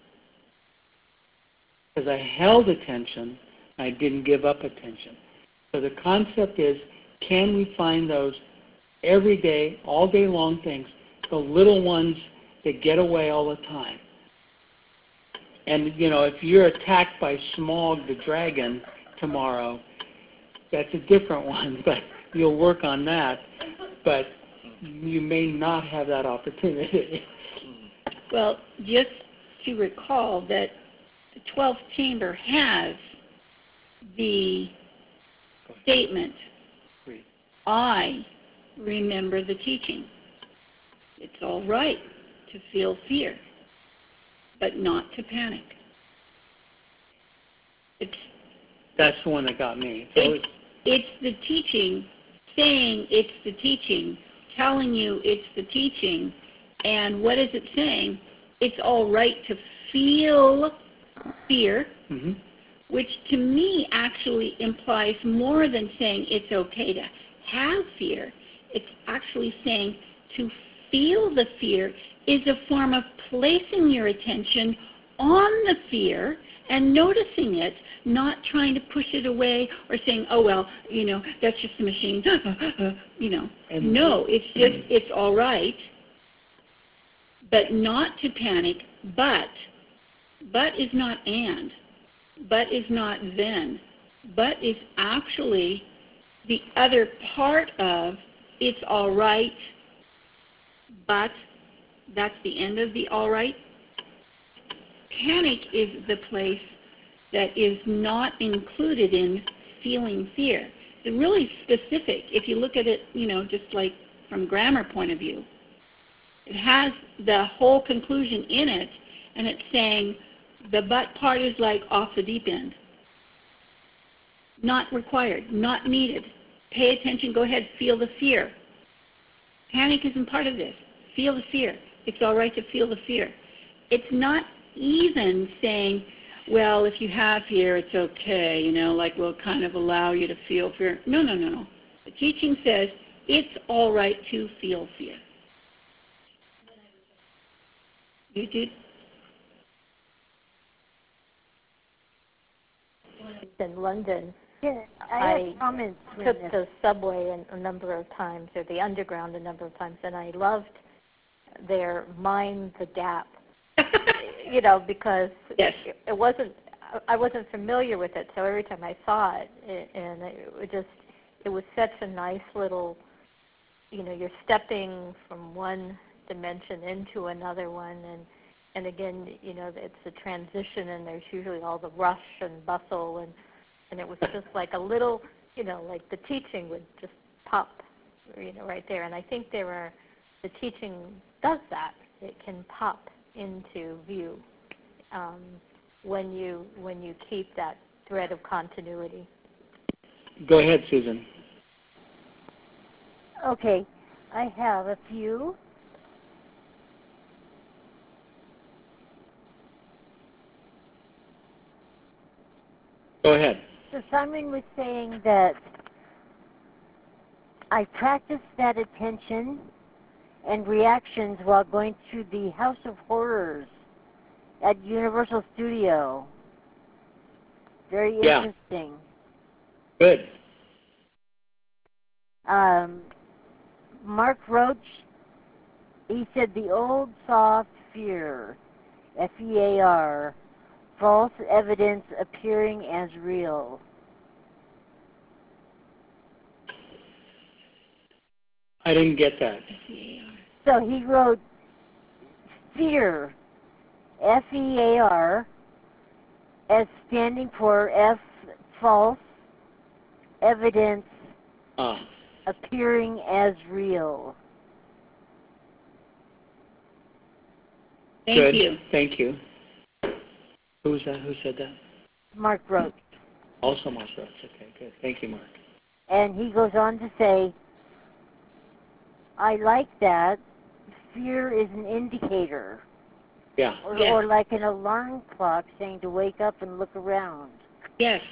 Because I held attention, I didn't give up attention. So the concept is, can we find those everyday, all day long things, the little ones that get away all the time? And, you know, if you're attacked by Smaug the dragon tomorrow, that's a different one, but you'll work on that. But you may not have that opportunity. Well, just to recall that the twelfth chamber has the statement, I remember the teaching. It's all right to feel fear, but not to panic. It's That's the one that got me. So it's, it's the teaching, saying it's the teaching, telling you it's the teaching, and what is it saying? It's all right to feel fear, mm-hmm. which to me actually implies more than saying it's okay to have fear. It's actually saying to feel the fear is a form of placing your attention on the fear and noticing it, not trying to push it away or saying, oh, well, you know, that's just a machine, you know. And no, it's just, it's all right, but not to panic, but, but is not and, but is not then, but is actually the other part of it's all right, but that's the end of the all right. Panic is the place that is not included in feeling fear. It's really specific. If you look at it, you know, just like from grammar point of view, it has the whole conclusion in it, and it's saying the but part is like off the deep end. Not required, not needed. Pay attention, go ahead, feel the fear. Panic isn't part of this. Feel the fear. It's all right to feel the fear. It's not even saying, well, if you have fear, it's okay, you know, like we'll kind of allow you to feel fear. No, no, no, no. The teaching says it's all right to feel fear. You did? In London, Yeah, I, I have comments. took Linda. the subway a, a number of times, or the underground a number of times, and I loved their Mind the Gap. You know, because yes. it, it wasn't, I wasn't familiar with it, so every time I saw it, it and it, it just, it was such a nice little, you know, you're stepping from one dimension into another one, and and again, you know, it's a transition, and there's usually all the rush and bustle, and and it was just like a little, you know, like the teaching would just pop, you know, right there. And I think there are, the teaching does that. It can pop into view um, when you when you keep that thread of continuity. Go ahead, Susan. Okay, I have a few. Go ahead. So Simon was saying that I practiced that attention and reactions while going through the House of Horrors at Universal Studio. Very Yeah. interesting. Good. Um, Mark Roach, he said the old soft fear, F E A R, false evidence appearing as real. I didn't get that. So he wrote fear, F E A R, as standing for F, false, evidence Ah, appearing as real. Thank good. you. Thank you. Who was that? Who said that? Mark Roach. Also Mark Roach. Okay, good. Thank you, Mark. And he goes on to say, I like that. Fear is an indicator. Yeah. Or, Yes. or like an alarm clock saying to wake up and look around. Yes.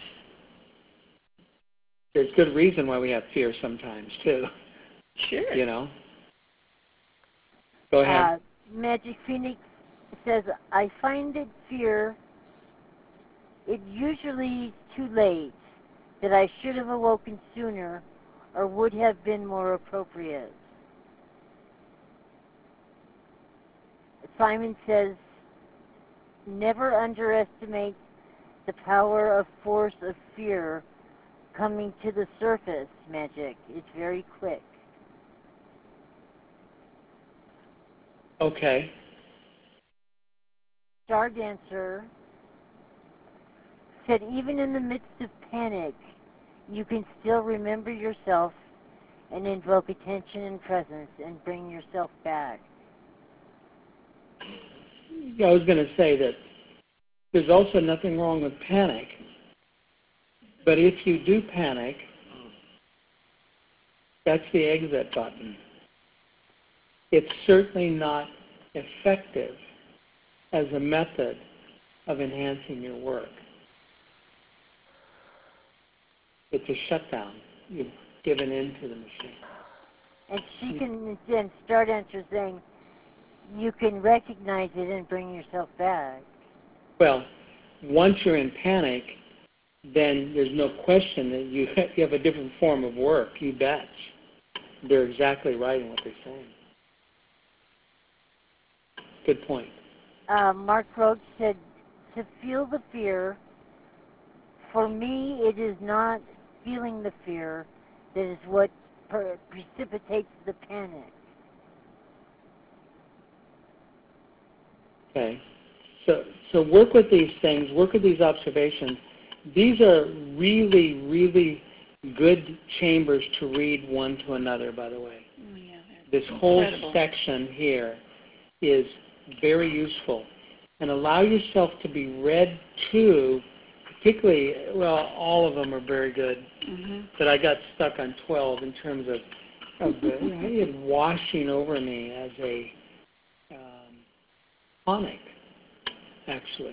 There's good reason why we have fear sometimes, too. Sure. You know? Go ahead. Uh, Magic Phoenix says, I find it fear, it usually too late, that I should have awoken sooner or would have been more appropriate. Simon says, never underestimate the power of force of fear coming to the surface, Magic. It's very quick. Okay. Star Dancer said, even in the midst of panic, you can still remember yourself and invoke attention and presence and bring yourself back. Yeah, I was going to say that there's also nothing wrong with panic. But if you do panic, that's the exit button. It's certainly not effective as a method of enhancing your work. It's a shutdown. You've given in to the machine. And she can, and Star Dancer saying, you can recognize it and bring yourself back. Well, once you're in panic, then there's no question that you you have a different form of work. You bet. They're exactly right in what they're saying. Good point. Uh, Mark Roach said, to feel the fear, for me, it is not feeling the fear that is what per- precipitates the panic. Okay. So, so work with these things, work with these observations. These are really, really good chambers to read one to another, by the way. Oh, yeah, This whole incredible. section here is very useful. And allow yourself to be read to, particularly, well, all of them are very good, Mm-hmm. but I got stuck on twelve in terms of, of the, you know, it washing over me as a um, tonic, actually.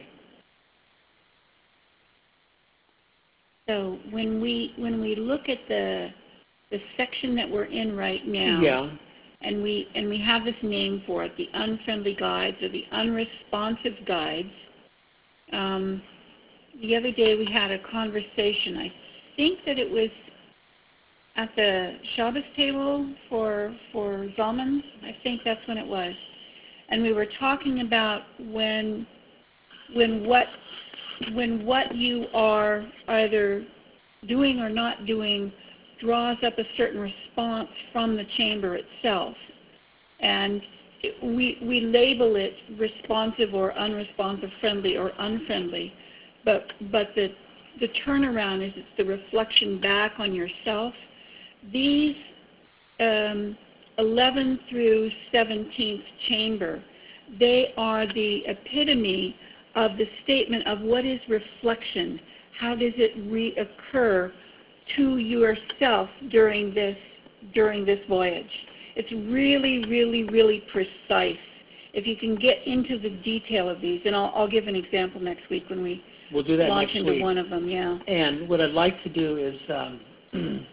So when we when we look at the the section that we're in right now, Yeah. and we and we have this name for it, the unfriendly guides or the unresponsive guides. Um, the other day we had a conversation. I think that it was at the Shabbos table for for Zalman. I think that's when it was, and we were talking about when when what when what you are either doing or not doing draws up a certain response from the chamber itself. And it, we, we label it responsive or unresponsive, friendly or unfriendly, but, but the, the turnaround is it's the reflection back on yourself. These um, eleven through seventeenth chamber, they are the epitome of the statement of what is reflection. How does it reoccur to yourself during this during this voyage? It's really, really, really precise. If you can get into the detail of these, and I'll, I'll give an example next week when we We'll do that launch next into week. one of them. Yeah. And what I'd like to do is um,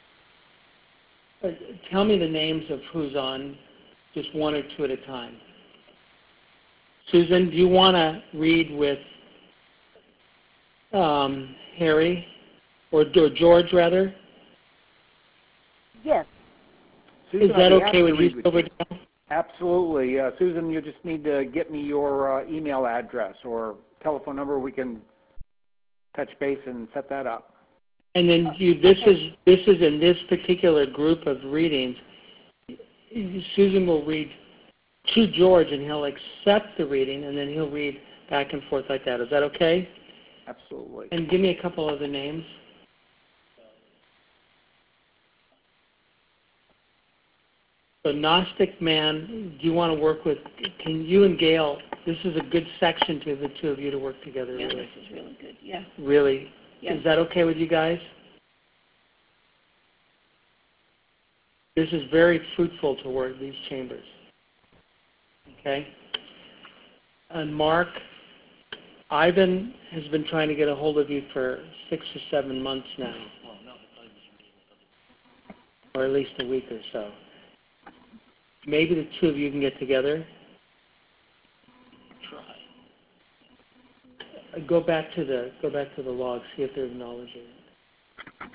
tell me the names of who's on, just one or two at a time. Susan, do you want to read with um, Harry, or, or George, rather? Yes. Susan, Is that I'd be happy okay to with read you, Silverdale? Absolutely. Uh, Susan, you just need to get me your uh, email address or telephone number. We can touch base and set that up. And then you, this is this is in this particular group of readings. Susan will read to George, and he'll accept the reading, and then he'll read back and forth like that. Is that okay? Absolutely. And give me a couple other names. So Gnostic man, do you want to work with, can you and Gail, this is a good section to the two of you to work together, Yeah, really. this is really good. Yeah. Really? Yeah. Is that okay with you guys? This is very fruitful to work these chambers. Okay? And Mark, Ivan has been trying to get a hold of you for six or seven months now. Or at least a week or so. Maybe the two of you can get together. Try. Uh, Go back to the go back to the log, see if they're acknowledging it.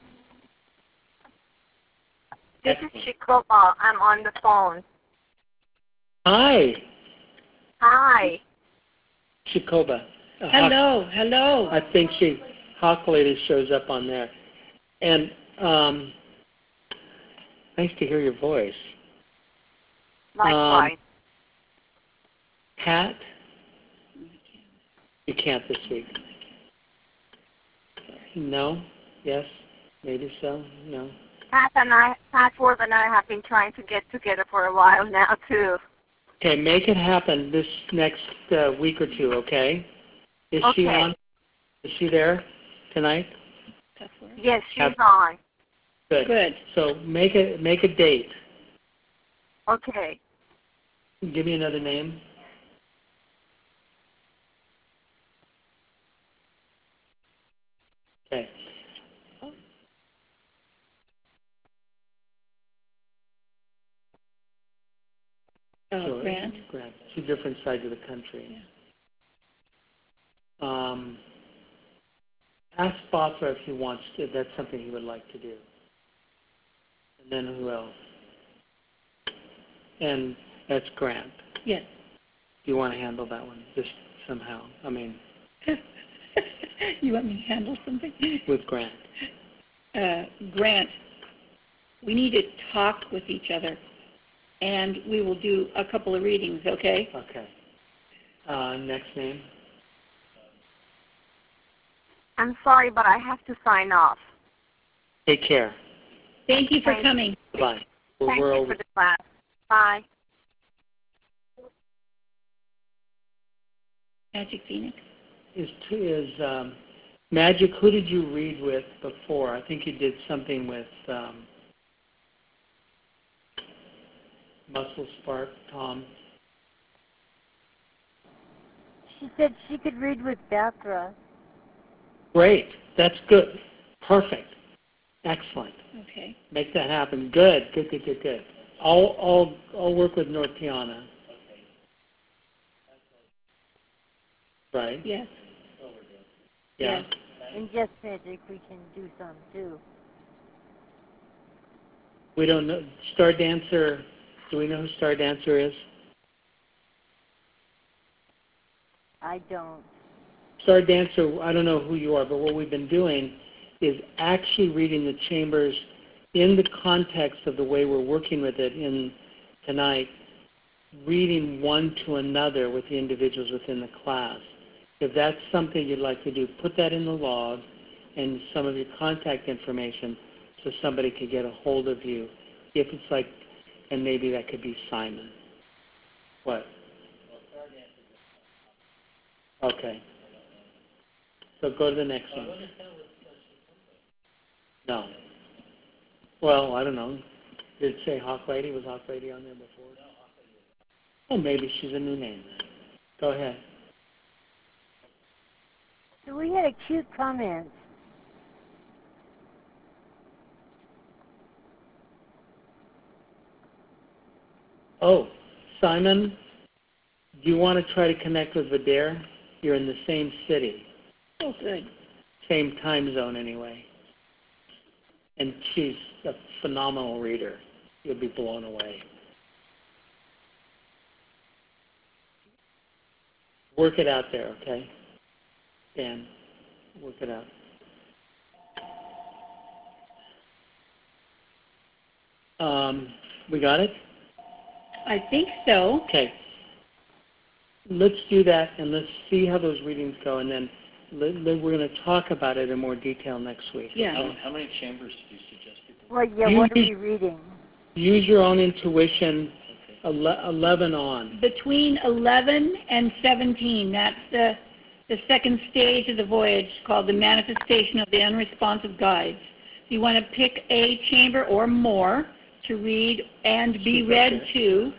This is Shikoba. I'm on the phone. Hi, Hi. Shikoba. Uh, Hello, hello. I think she Hawk Lady shows up on there. And um, nice to hear your voice. Likewise. Um, Pat, you can't this week. No? Yes? Maybe so? No? Pat and I, Patchworth and I have been trying to get together for a while now, too. Okay, make it happen this next uh, week or two, okay? Is Okay. she on? Is she there tonight? Yes, she's Have- on. Good. Good. So make a, make a date. Okay. Give me another name. Okay. Oh, So, Grant. Grant. Two different sides of the country. Um, ask Bothra if he wants to. If that's something he would like to do. And then who else? And that's Grant. Yes. Do you want to handle that one just somehow? I mean, You want me to handle something? with Grant. Uh, Grant, we need to talk with each other, and we will do a couple of readings, okay? Okay. Uh, next name. I'm sorry, but I have to sign off. Take care. Thank you for Thank coming. Bye. We're, Thank we're you over. for the class. Bye. Magic Phoenix. Is, is um, Magic, who did you read with before? I think you did something with um, Muscle Spark, Tom. She said she could read with Bathra. Great. That's good. Perfect. Excellent. Okay. Make that happen. Good. Good, good, good, good. I'll, I'll, I'll work with North Tiana. Right? Yes. Yeah. Yes. In Just Magic, we can do some too. We don't know. Star Dancer, do we know who Star Dancer is? I don't. Star Dancer, I don't know who you are, but what we've been doing is actually reading the chambers in the context of the way we're working with it in tonight, reading one to another with the individuals within the class. If that's something you'd like to do, put that in the log and some of your contact information so somebody could get a hold of you. If it's like, and maybe that could be Simon. What? Okay. So go to the next one. No. Well, I don't know. Did it say Hawk Lady? Was Hawk Lady on there before? Oh, maybe she's a new name then. Go ahead. So we had a cute comment. Oh, Simon, do you want to try to connect with Vidaire? You're in the same city. Oh, good. Same time zone anyway. And she's a phenomenal reader. You'll be blown away. Work it out there, okay? Dan, work it out. Um, we got it? I think so. Okay. Let's do that, and let's see how those readings go, and then let, let, we're going to talk about it in more detail next week. Yeah. How, how many chambers do you suggest people? Well, yeah, You what are read- we reading? Use your own intuition. ele- eleven on. Between eleven and seventeen, that's the, the second stage of the voyage called the manifestation of the unresponsive guides. You want to pick a chamber or more to read and be read to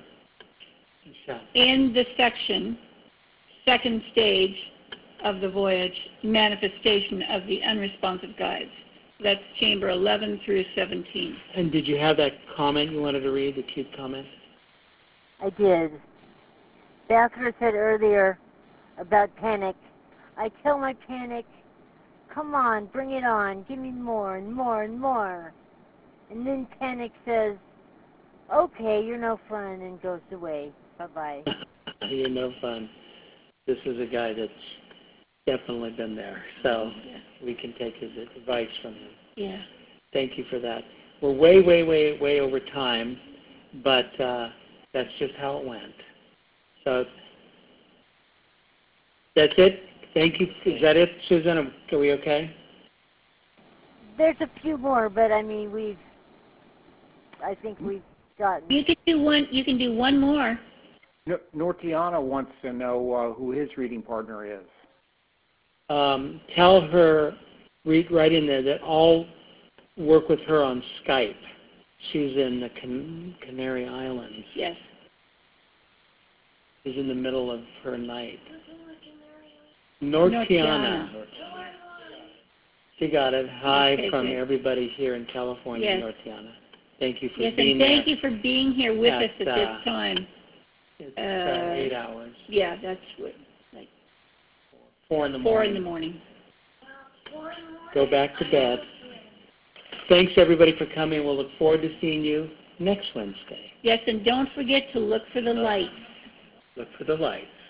in the section, second stage of the voyage, manifestation of the unresponsive guides. That's chamber eleven through seventeen. And did you have that comment you wanted to read, the cute comment? I did. Bathra said earlier about panic. I tell my panic, come on, bring it on, give me more and more and more. And then panic says, okay, you're no fun, and goes away. Bye-bye. You're no fun. This is a guy that's definitely been there, so Yeah. we can take his advice from him. Yeah. Thank you for that. We're way, way, way, way over time, but uh, that's just how it went. So that's it. Thank you. Is that it, Susan? Are we okay? There's a few more, but I mean, we've, I think we've gotten. You can do one. You can do one more. N- Nortiana wants to know uh, who his reading partner is. Um, tell her, read right in there, that I'll work with her on Skype. She's in the Can- Canary Islands. Yes. She's in the middle of her night. Nortiana. Nortiana. She got it. Hi Okay, from good. everybody here in California, Yes. Nortiana. Thank you for Yes, being and thank there. you for being here with At, us at uh, this time. It's uh, uh, eight hours. Yeah, that's what, like Four in the four morning. in the morning. Go back to bed. Thanks, everybody, for coming. We'll look forward to seeing you next Wednesday. Yes, and don't forget to look for the light. Look for the light.